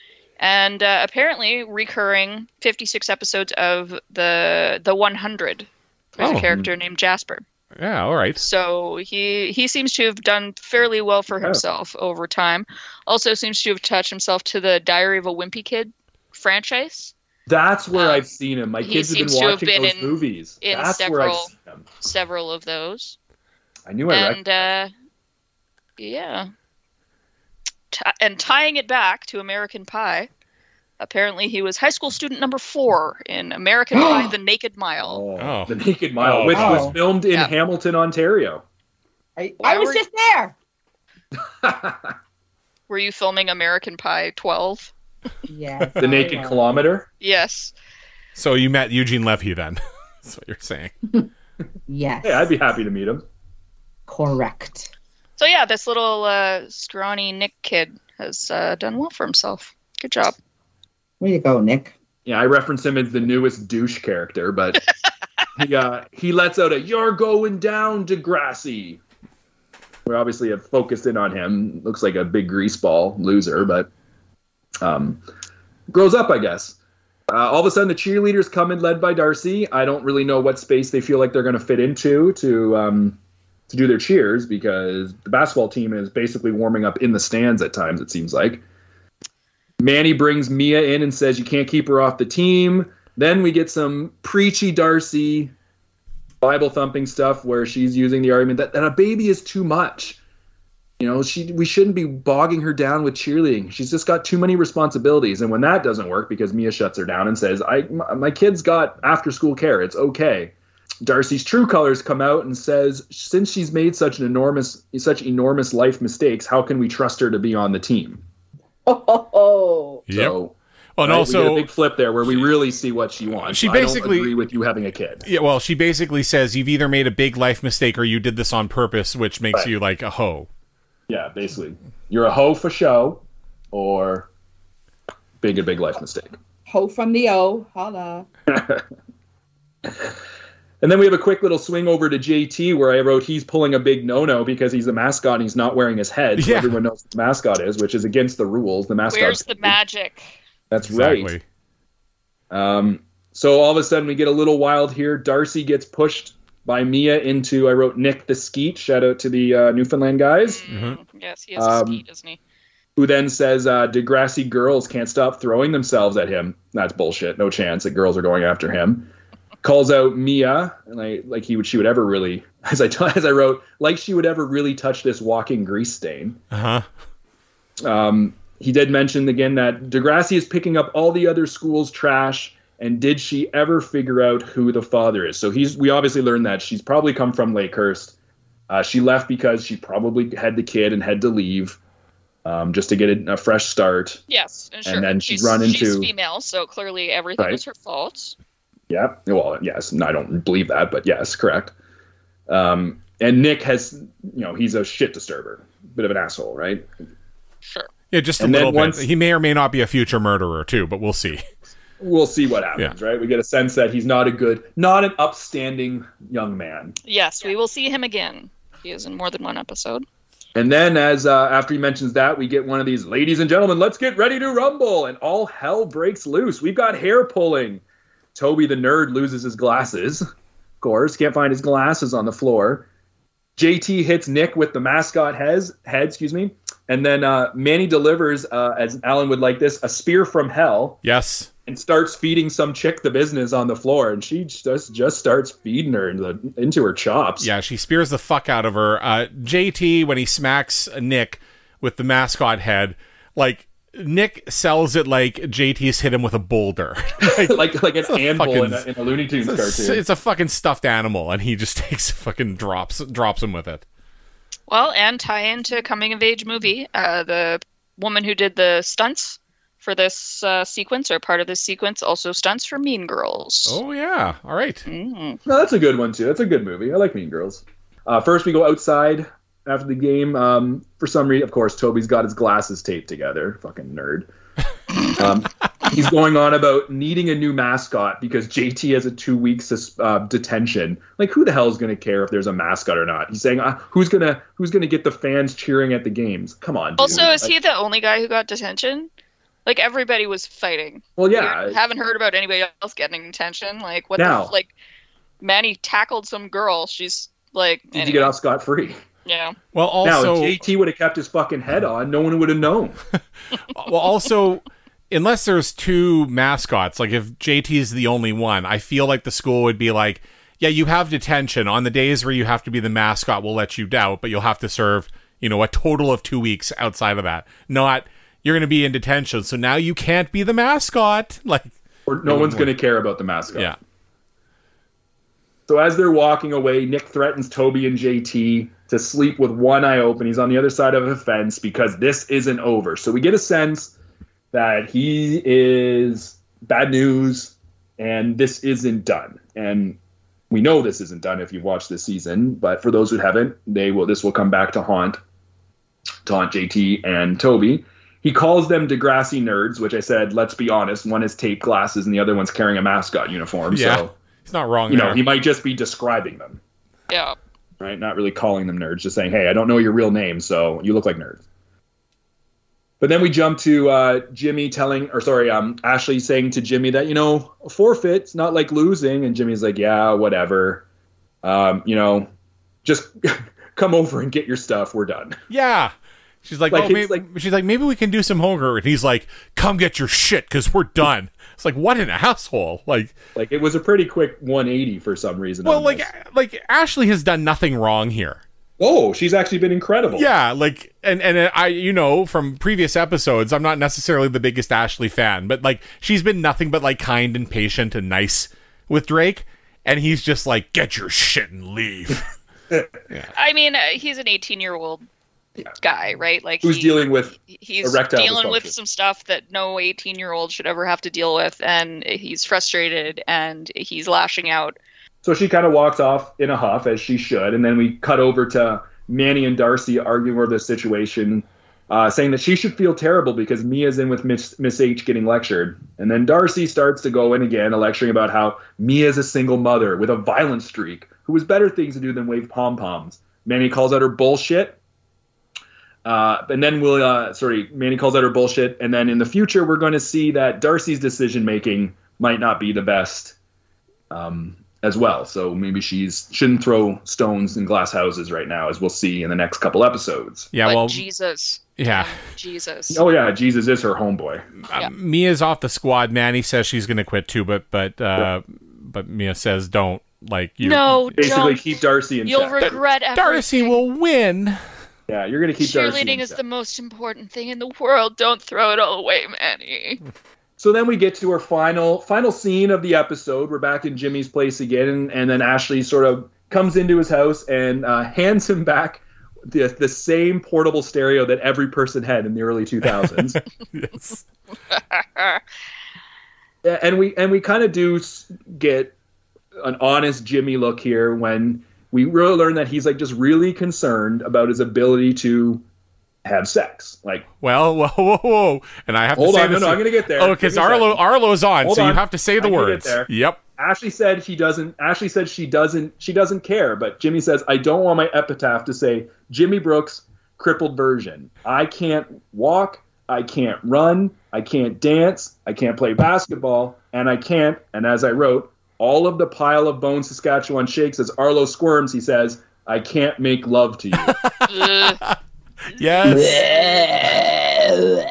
And uh, apparently recurring fifty-six episodes of the the one hundred. There's Oh. a character named Jasper. Yeah, all right. So he he seems to have done fairly well for himself oh. over time. Also seems to have attached himself to the Diary of a Wimpy Kid franchise. That's where um, I've seen him. My he kids have been seems to have watching been those in- movies. in That's several- where I've seen him. Several of those. I knew I And uh, yeah. T- and tying it back to American Pie, apparently he was high school student number four in American Pie: The Naked Mile. Oh, Oh. The Naked Mile, Oh, which wow. was filmed in Yeah. Hamilton, Ontario. I, Why I was were- just there. Were you filming American Pie twelve? Yes. The Naked I was. Kilometer. Yes. So you met Eugene Levy then? That's what you're saying. Yes. Yeah, I'd be happy to meet him. Correct. So yeah, this little uh, scrawny Nick kid has uh, done well for himself. Good job. Way to go, Nick. Yeah, I reference him as the newest douche character, but he uh, he lets out a "You're going down, Degrassi." We obviously have focused in on him. Looks like a big greaseball loser, but um, grows up, I guess. Uh, all of a sudden, the cheerleaders come in, led by Darcy. I don't really know what space they feel like they're going to fit into to um, to do their cheers, because the basketball team is basically warming up in the stands at times, it seems like. Manny brings Mia in and says you can't keep her off the team. Then we get some preachy Darcy Bible thumping stuff where she's using the argument that, that a baby is too much. You know, she we shouldn't be bogging her down with cheerleading. She's just got too many responsibilities. And when that doesn't work, because Mia shuts her down and says, I my, my kid's got after school care. It's okay. Darcy's true colors come out and says, since she's made such an enormous such enormous life mistakes, how can we trust her to be on the team? Oh, oh, oh. Yep. So, Oh, and right, we also, get a big flip there where we really see what she wants. She I don't basically- agree with you having a kid. yeah, well, she basically says you've either made a big life mistake or you did this on purpose, which makes Right. you like a hoe. Yeah, basically, you're a hoe for show, or big a big life mistake. Ho from the O. Holla. And then we have a quick little swing over to J T where I wrote he's pulling a big no-no because he's the mascot and he's not wearing his head. So Yeah. everyone knows what the mascot is, which is against the rules. The mascot. Where's the magic? That's Exactly. right. Um, so all of a sudden we get a little wild here. Darcy gets pushed by Mia into, I wrote Nick the Skeet. Shout out to the uh, Newfoundland guys. Mm, yes, he has Um, a ski, doesn't he? Who then says uh, Degrassi girls can't stop throwing themselves at him. That's bullshit. No chance that girls are going after him. Calls out Mia, and I, like he would, she would ever really, as I as I wrote, like she would ever really touch this walking grease stain. Uh huh. Um, he did mention again that Degrassi is picking up all the other schools' trash. And did she ever figure out who the father is? So he's we obviously learned that she's probably come from Lakehurst. Uh, she left because she probably had the kid and had to leave um, just to get a, a fresh start. Yes, and, sure. and then she'd she's, run into she's female, so clearly everything Right. was her fault. Yeah, well, yes, and I don't believe that, but yes, correct. Um, and Nick has, you know, he's a shit disturber, bit of an asshole, right? Sure. Yeah, just a And then little bit. once- He may or may not be a future murderer too, but we'll see. We'll see what happens, right? We get a sense that he's not a good, not an upstanding young man. Yes, we will see him again. He is in more than one episode. And then, as uh, after he mentions that, we get one of these, ladies and gentlemen, let's get ready to rumble, and all hell breaks loose. We've got hair pulling. Toby the nerd loses his glasses. Of course, can't find his glasses on the floor. J T hits Nick with the mascot heads, head, excuse me, and then uh, Manny delivers, uh, as Alan would like this, a spear from hell. Yes. And starts feeding some chick the business on the floor, and she just just starts feeding her into, the, into her chops. Yeah, she spears the fuck out of her. Uh, J T, when he smacks Nick with the mascot head, like, Nick sells it like J T's hit him with a boulder. like, like like an a anvil fucking- in, a, in a Looney Tunes it's, a, cartoon. it's a fucking stuffed animal, and he just takes fucking drops drops him with it. Well, and tie into coming of age movie. Uh, the woman who did the stunts for this uh, sequence, or part of this sequence, also stunts for Mean Girls. Oh, yeah. All right. Mm. No, that's a good one too. That's a good movie. I like Mean Girls. Uh, first, we go outside after the game. Um, for some reason, of course, Toby's got his glasses taped together. Fucking nerd. Um, he's going on about needing a new mascot because J T has a two week sus- uh, detention. Like, who the hell is going to care if there's a mascot or not? He's saying, uh, "Who's gonna Who's gonna get the fans cheering at the games?" Come on. Dude. Also, is Like, he the only guy who got detention? Like, everybody was fighting. Well, yeah. We haven't heard about anybody else getting detention. Like, what Now. the... Like, Manny tackled some girl. She's, like... Did you anyway. get off scot free? Yeah. Well, Now, also, if J T would have kept his fucking head on, no one would have known. well, also, unless there's two mascots, like if J T's the only one, I feel like the school would be like, yeah, you have detention on the days where you have to be the mascot. We'll let you out, but you'll have to serve, you know, a total of two weeks outside of that. Not you're going to be in detention, so now you can't be the mascot. Like, Or no one's going to care about the mascot. yeah. So as they're walking away, Nick threatens Toby and J T to sleep with one eye open. He's on the other side of a fence because this isn't over. So we get a sense that he is bad news and this isn't done. And we know this isn't done if you've watched this season, but for those who haven't, they will. This will come back to haunt, to haunt J T and Toby. He calls them Degrassi nerds, which I said, let's be honest, one is taped glasses and the other one's carrying a mascot uniform. Yeah. So, He's not wrong you know, there. he might just be describing them, Yeah. right? Not really calling them nerds, just saying, hey, I don't know your real name, so you look like nerds. But then we jump to uh, Jimmy telling, or sorry, um, Ashley saying to Jimmy that, you know, a forfeit's not like losing. And Jimmy's like, yeah, whatever. Um, you know, just come over and get your stuff. We're done. Yeah. She's like, Like, oh, it's maybe, like- she's like, maybe we can do some homework. And he's like, come get your shit because we're done. It's like, what an asshole. Like, Like, it was a pretty quick one eighty for some reason. well, on like, this. like Ashley has done nothing wrong here. Oh, she's actually been incredible. Yeah, like, and and I, you know, from previous episodes, I'm not necessarily the biggest Ashley fan, but like, she's been nothing but like kind and patient and nice with Drake, and he's just like, get your shit and leave. I mean, uh, he's an eighteen-year-old Yeah. guy, right? Like, Who's he- dealing with He's erectile dealing with dysfunction. some stuff that no eighteen-year-old should ever have to deal with, and he's frustrated, and he's lashing out. So she kind of walks off in a huff, as she should, and then we cut over to Manny and Darcy arguing over the situation, uh, saying that she should feel terrible because Mia's in with Miss, Miss H getting lectured. And then Darcy starts to go in again, lecturing about how Mia's a single mother with a violent streak who has better things to do than wave pom-poms. Manny calls out her bullshit. Uh, and then we'll, uh, sorry, Manny calls out her bullshit. And then in the future, we're going to see that Darcy's decision-making might not be the best. Um, as well. So maybe she's shouldn't throw stones in glass houses right now, as we'll see in the next couple episodes. Yeah, But well, Jesus. yeah. Jesus. Oh yeah, Jesus is her homeboy. Yeah. Um, Mia's off the squad. Manny says she's going to quit too, but but uh, but Mia says don't. Like you, No, Basically, don't. keep Darcy in You'll check. regret everything. Darcy will win. Yeah, you're gonna keep Darcy Cheerleading in is check. the most important thing in the world. Don't throw it all away, Manny. So then we get to our final final scene of the episode. We're back in Jimmy's place again, and, and then Ashley sort of comes into his house and uh, hands him back the the same portable stereo that every person had in the early two thousands. Yes. and we and we kind of do get an honest Jimmy look here when we really learn that he's like just really concerned about his ability to have sex. Like, Well, whoa, whoa, whoa. And I have hold to say on, no, this. no, I'm gonna get there. Oh, because Give me a Arlo, second. Arlo's on, Hold so you on. have to say the I'm gonna get words. there. Yep. Ashley said she doesn't. Ashley said she doesn't. She doesn't care. But Jimmy says, "I don't want my epitaph to say Jimmy Brooks, crippled version. I can't walk. I can't run. I can't dance. I can't play basketball, and I can't." And as I wrote, all of the pile of bones Saskatchewan shakes as Arlo squirms. He says, "I can't make love to you." Ugh. Yes.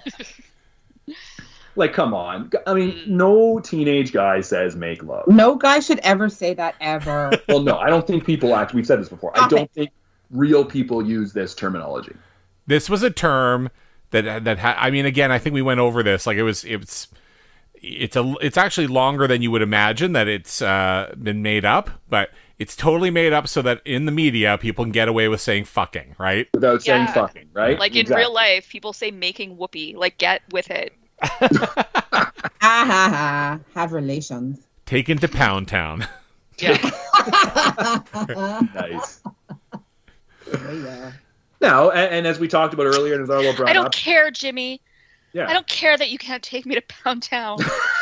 Like, come on. I mean, no teenage guy says make love. No guy should ever say that ever. Well, no, I don't think people actually. We've said this before. I Stop don't it. think real people use this terminology. This was a term that that ha- I mean, again, I think we went over this. Like it was, it's, it's a, it's actually longer than you would imagine that it's uh, been made up, but it's totally made up so that in the media people can get away with saying fucking, right? Without saying Yeah. fucking, right? Like in Exactly. real life, people say making whoopee. Like, get with it. Ah ha ha. Have relations. Taken to Pound Town. Yeah. Nice. Oh, yeah. Now, and, and as we talked about earlier, and as Arlo brought I don't up, care, Jimmy. yeah, I don't care that you can't take me to Pound Town.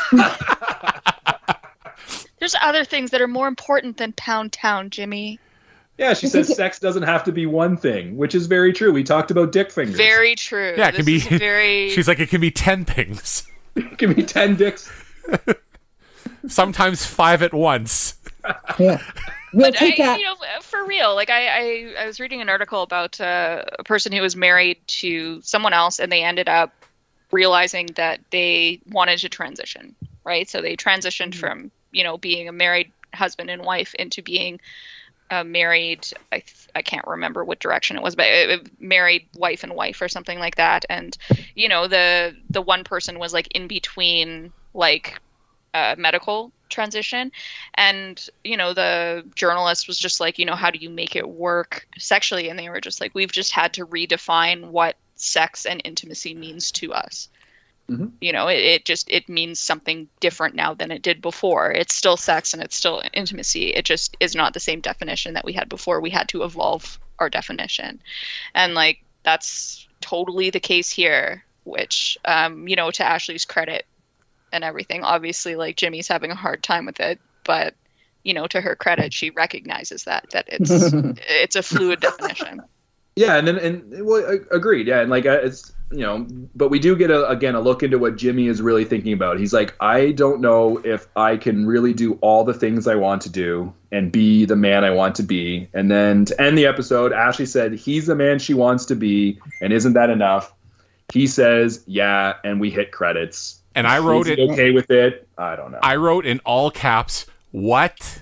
There's other things that are more important than Pound Town, Jimmy. yeah, she says sex doesn't have to be one thing, which is very true. We talked about dick fingers. Very true. Yeah, it can This be- is very. She's like, it can be ten things, Give me ten dicks. sometimes five at once. Yeah. We'll But I, take that. you know, for real, like I, I, I was reading an article about uh, a person who was married to someone else, and they ended up realizing that they wanted to transition, right? So they transitioned from, you know, being a married husband and wife into being a married, I, I can't remember what direction it was, but uh, married wife and wife or something like that. And, you know, the the one person was like in between, like, uh, medical transition, and you know the journalist was just like, you know, how do you make it work sexually? And they were just like, we've just had to redefine what sex and intimacy means to us. Mhm. You know, it, it just it means something different now than it did before. It's still sex and it's still intimacy. It just is not the same definition that we had before. We had to evolve our definition, and like that's totally the case here, which um you know, to Ashley's credit and everything, obviously, like, Jimmy's having a hard time with it, but you know, to her credit, she recognizes that that it's it's a fluid definition. Yeah, and then and well, a- agreed. Yeah, and like uh, it's, you know, but we do get a, again a look into what Jimmy is really thinking about. He's like, I don't know if I can really do all the things I want to do and be the man I want to be. And then to end the episode, Ashley said he's the man she wants to be, and isn't that enough? He says, yeah, and we hit credits. And I wrote Is it. he okay with it? I don't know. I wrote in all caps, "What?"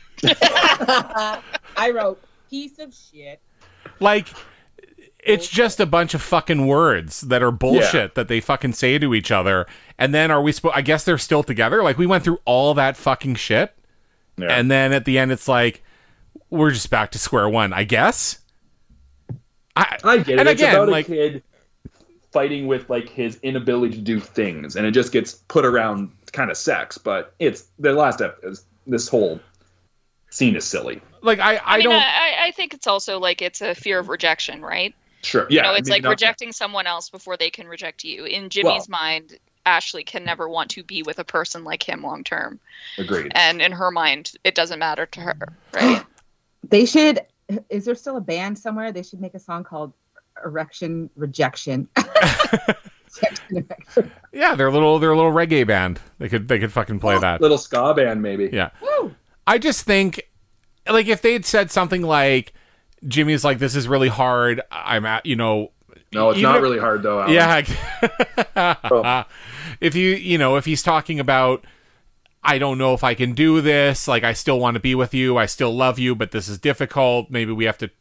I wrote piece of shit. Like, it's just a bunch of fucking words that are bullshit Yeah. that they fucking say to each other. And then are we supposed? I guess they're still together. Like, we went through all that fucking shit, Yeah. and then at the end, it's like we're just back to square one. I guess. I I get it. And It's again, about like- a kid fighting with like his inability to do things, and it just gets put around kind of sex. But it's the last episode. This whole scene is silly. like I I, I, mean, don't. I, I think it's also like it's a fear of rejection, right? Sure. Yeah. You know, I it's mean, like not- rejecting someone else before they can reject you. In Jimmy's Well- mind, Ashley can never want to be with a person like him long term, Agreed. and in her mind, it doesn't matter to her, right? They should. Is there still a band somewhere? They should make a song called Erection Rejection. Rejection, erection. Yeah, they're a little they're a little reggae band. They could they could fucking play that. Little ska band, maybe. Yeah. Woo! I just think, like, if they had said something like, Jimmy's like, this is really hard. I'm at, you know. No, it's even not if- really hard though. Alan. Yeah. Oh. If you, you know, if he's talking about, I don't know if I can do this. Like, I still want to be with you. I still love you, but this is difficult. Maybe we have to.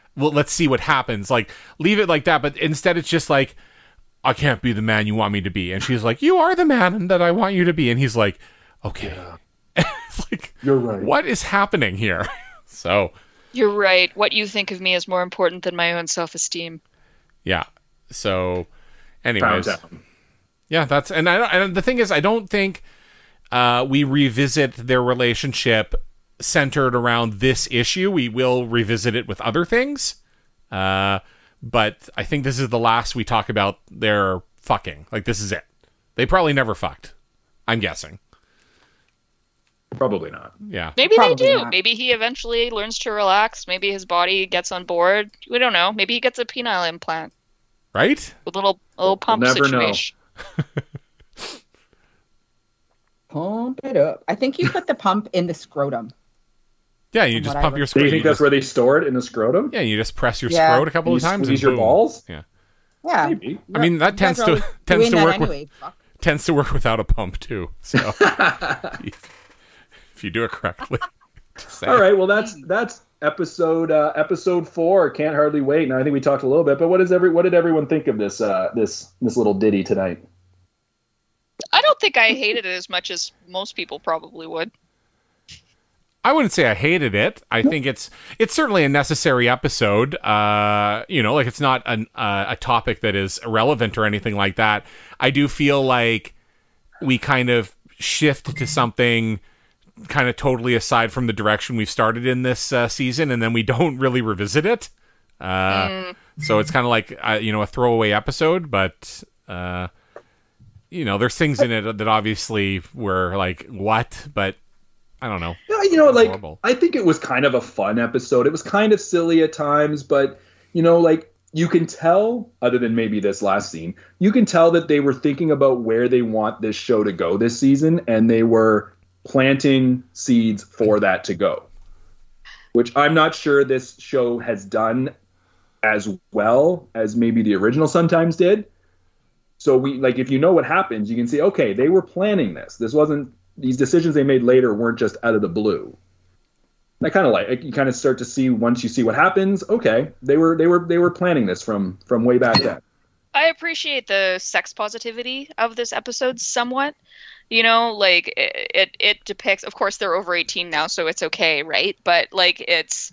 well, let's see what happens. Like, leave it like that. But instead, it's just like, I can't be the man you want me to be. And she's like, you are the man that I want you to be. And he's like, okay. Yeah. It's like, you're right. What is happening here? So. You're right. What you think of me is more important than my own self-esteem. Yeah. So, anyways. Yeah, that's, and I don't, and the thing is, I don't think uh, we revisit their relationship centered around this issue. We will revisit it with other things. Uh, but I think this is the last we talk about their fucking. Like, this is it. They probably never fucked. I'm guessing. Probably not. Yeah. Maybe Probably they do. not. Maybe he eventually learns to relax. Maybe his body gets on board. We don't know. Maybe he gets a penile implant. Right? With a little, a little pump We'll never situation. Pump it up. I think you put the pump in the scrotum. Yeah, you From just what I pump your read. Do scrotum. you think that's where they store it, in the scrotum? Yeah, you just press your Yeah. scrot a couple You of times. squeeze and your boom. balls? Yeah. Yeah. Maybe. I mean, that You tends guys to are always tends doing to that work with anyway. Fuck. tends to work without a pump too. So if you do it correctly. Just saying. All right. Well, that's that's episode uh, episode four. Can't hardly wait. And I think we talked a little bit, but what is every what did everyone think of this uh, this this little ditty tonight? I don't think I hated it as much as most people probably would. I wouldn't say I hated it. I think it's it's certainly a necessary episode. Uh, you know, like it's not an, uh, a topic that is irrelevant or anything like that. I do feel like we kind of shift to something kind of totally aside from the direction we've started in this uh, season, and then we don't really revisit it. Uh, Mm. So it's kind of like uh, you know, a throwaway episode, but uh, you know, there's things in it that obviously were like what, but. I don't know. Yeah, you know, like Horrible. I think it was kind of a fun episode. It was kind of silly at times, but you know, like you can tell, other than maybe this last scene, you can tell that they were thinking about where they want this show to go this season, and they were planting seeds for that to go. Which I'm not sure this show has done as well as maybe the original sometimes did. So we like if you know what happens, you can see, okay, they were planning this. This wasn't These decisions they made later weren't just out of the blue. I kind of like you kind of start to see once you see what happens. Okay, they were they were they were planning this from from way back then. I appreciate the sex positivity of this episode somewhat. You know, like it, it, it depicts. Of course, they're over eighteen now, so it's okay, right? But like it's,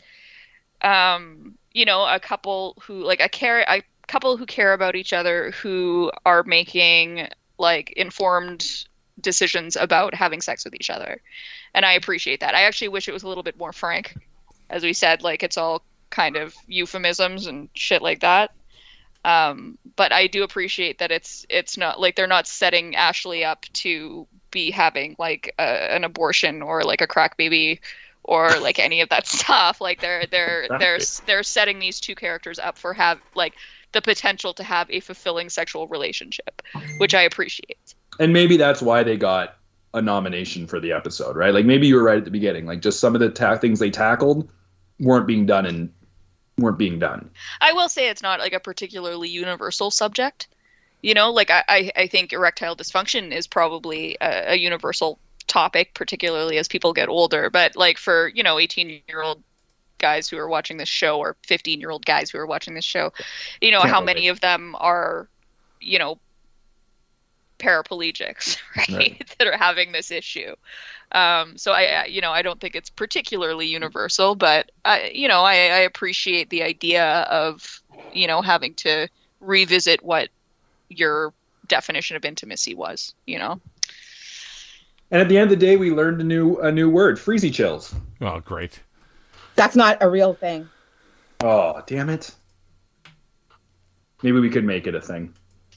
um, you know, a couple who like a care a couple who care about each other, who are making like informed decisions about having sex with each other, and I appreciate that. I actually wish it was a little bit more frank. As we said, like it's all kind of euphemisms and shit like that. Um, but I do appreciate that it's it's not like they're not setting Ashley up to be having like a, an abortion or like a crack baby or like any of that stuff. Like they're they're they're they're setting these two characters up for have like the potential to have a fulfilling sexual relationship, which I appreciate. And maybe that's why they got a nomination for the episode, right? Like maybe you were right at the beginning. Like just some of the ta- things they tackled weren't being done and weren't being done. I will say it's not like a particularly universal subject. You know, like I, I, I think erectile dysfunction is probably a, a universal topic, particularly as people get older. But like for, you know, eighteen-year-old guys who are watching this show or fifteen-year-old guys who are watching this show, you know, Can't how relate. many of them are, you know, paraplegics, right, Right. that are having this issue. Um, so I, I, you know, I don't think it's particularly universal, but I, you know, I, I appreciate the idea of, you know, having to revisit what your definition of intimacy was, you know. And at the end of the day, we learned a new a new word, freezy chills. Oh, great. That's not a real thing. Oh, damn it. Maybe we could make it a thing.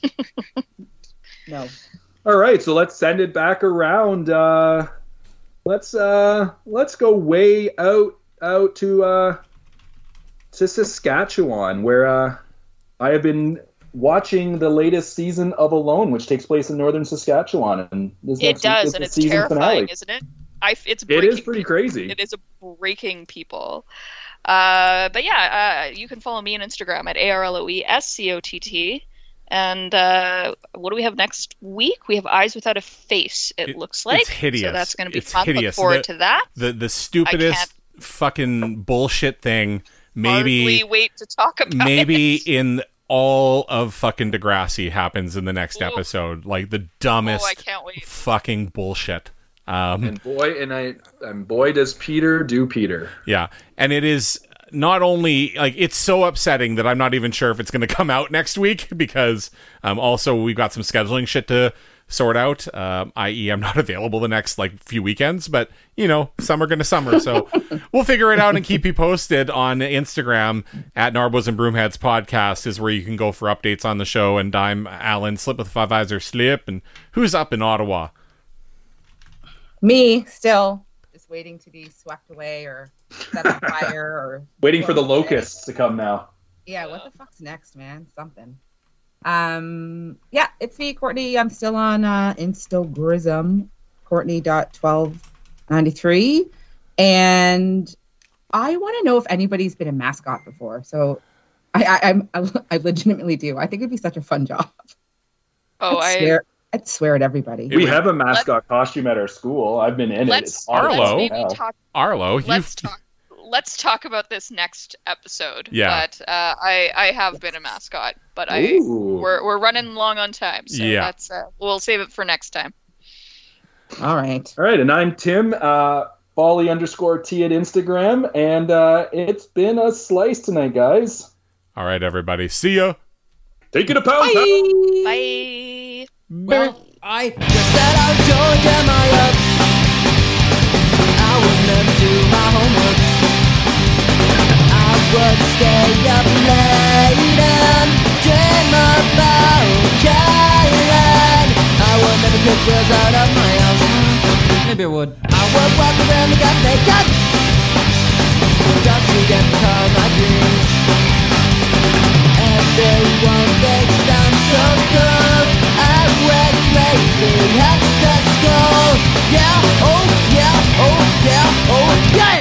No. All right, so let's send it back around. Uh, let's uh, let's go way out out to uh, to Saskatchewan, where uh, I have been watching the latest season of Alone, which takes place in northern Saskatchewan, and this It next week does, is and the it's season terrifying, finale. isn't it? I, it's It breaking is pretty people. crazy. It is breaking people. Uh, but yeah, uh, you can follow me on Instagram at A R L O E S C O T T. And uh, what do we have next week? We have Eyes Without a Face, it, It- looks like. it's hideous. So that's going to be It's fun. hideous. Look forward The- to that. The the stupidest fucking bullshit thing maybe hardly wait to talk about maybe it. in all of fucking Degrassi happens in the next Ooh. episode. Like the dumbest Oh, I can't wait. fucking bullshit. Um, And boy, and I, and boy, does Peter do Peter. yeah. And it is not only like it's so upsetting that I'm not even sure if it's going to come out next week because um, also we've got some scheduling shit to sort out. Um, that is, I'm not available the next like few weekends, but you know, summer gonna summer, so we'll figure it out and keep you posted on Instagram at Narbos and Broomheads Podcast is where you can go for updates on the show. And I'm Alan Slip with Five Eyes or Slip, and who's up in Ottawa? Me still just waiting to be swept away or set on fire or Waiting for the locusts to come now. Yeah, what the fuck's next, man? Something. Um, yeah, it's me, Courtney. I'm still on uh, Instagrism, Courtney dot twelve ninety-three, and I want to know if anybody's been a mascot before. So, I, I, I'm I legitimately do. I think it'd be such a fun job. Oh, I'd I swear, I'd swear at everybody. We have a mascot costume at our school. I've been in it. let's, It's awesome. Arlo. let's maybe Hell. talk. Arlo, Let's you've talk. Let's talk about this next episode. Yeah. But uh, I I have been a mascot, but I Ooh. we're we're running long on time, so Yeah. that's uh, we'll save it for next time. All right. All right, and I'm Tim, uh, Folly underscore T at Instagram, and uh, it's been a slice tonight, guys. all right, everybody. See ya. Take it a pound. Bye. Bye. Well, I just said I told you my love. I would never do my homework. I would stay up late and dream about Karen. I would never put girls out of my house. Maybe I would. I would walk around the got naked just to get caught my dreams. Everyone thinks I'm so cool. I went crazy at the school. Yeah, oh yeah, oh yeah, oh yeah.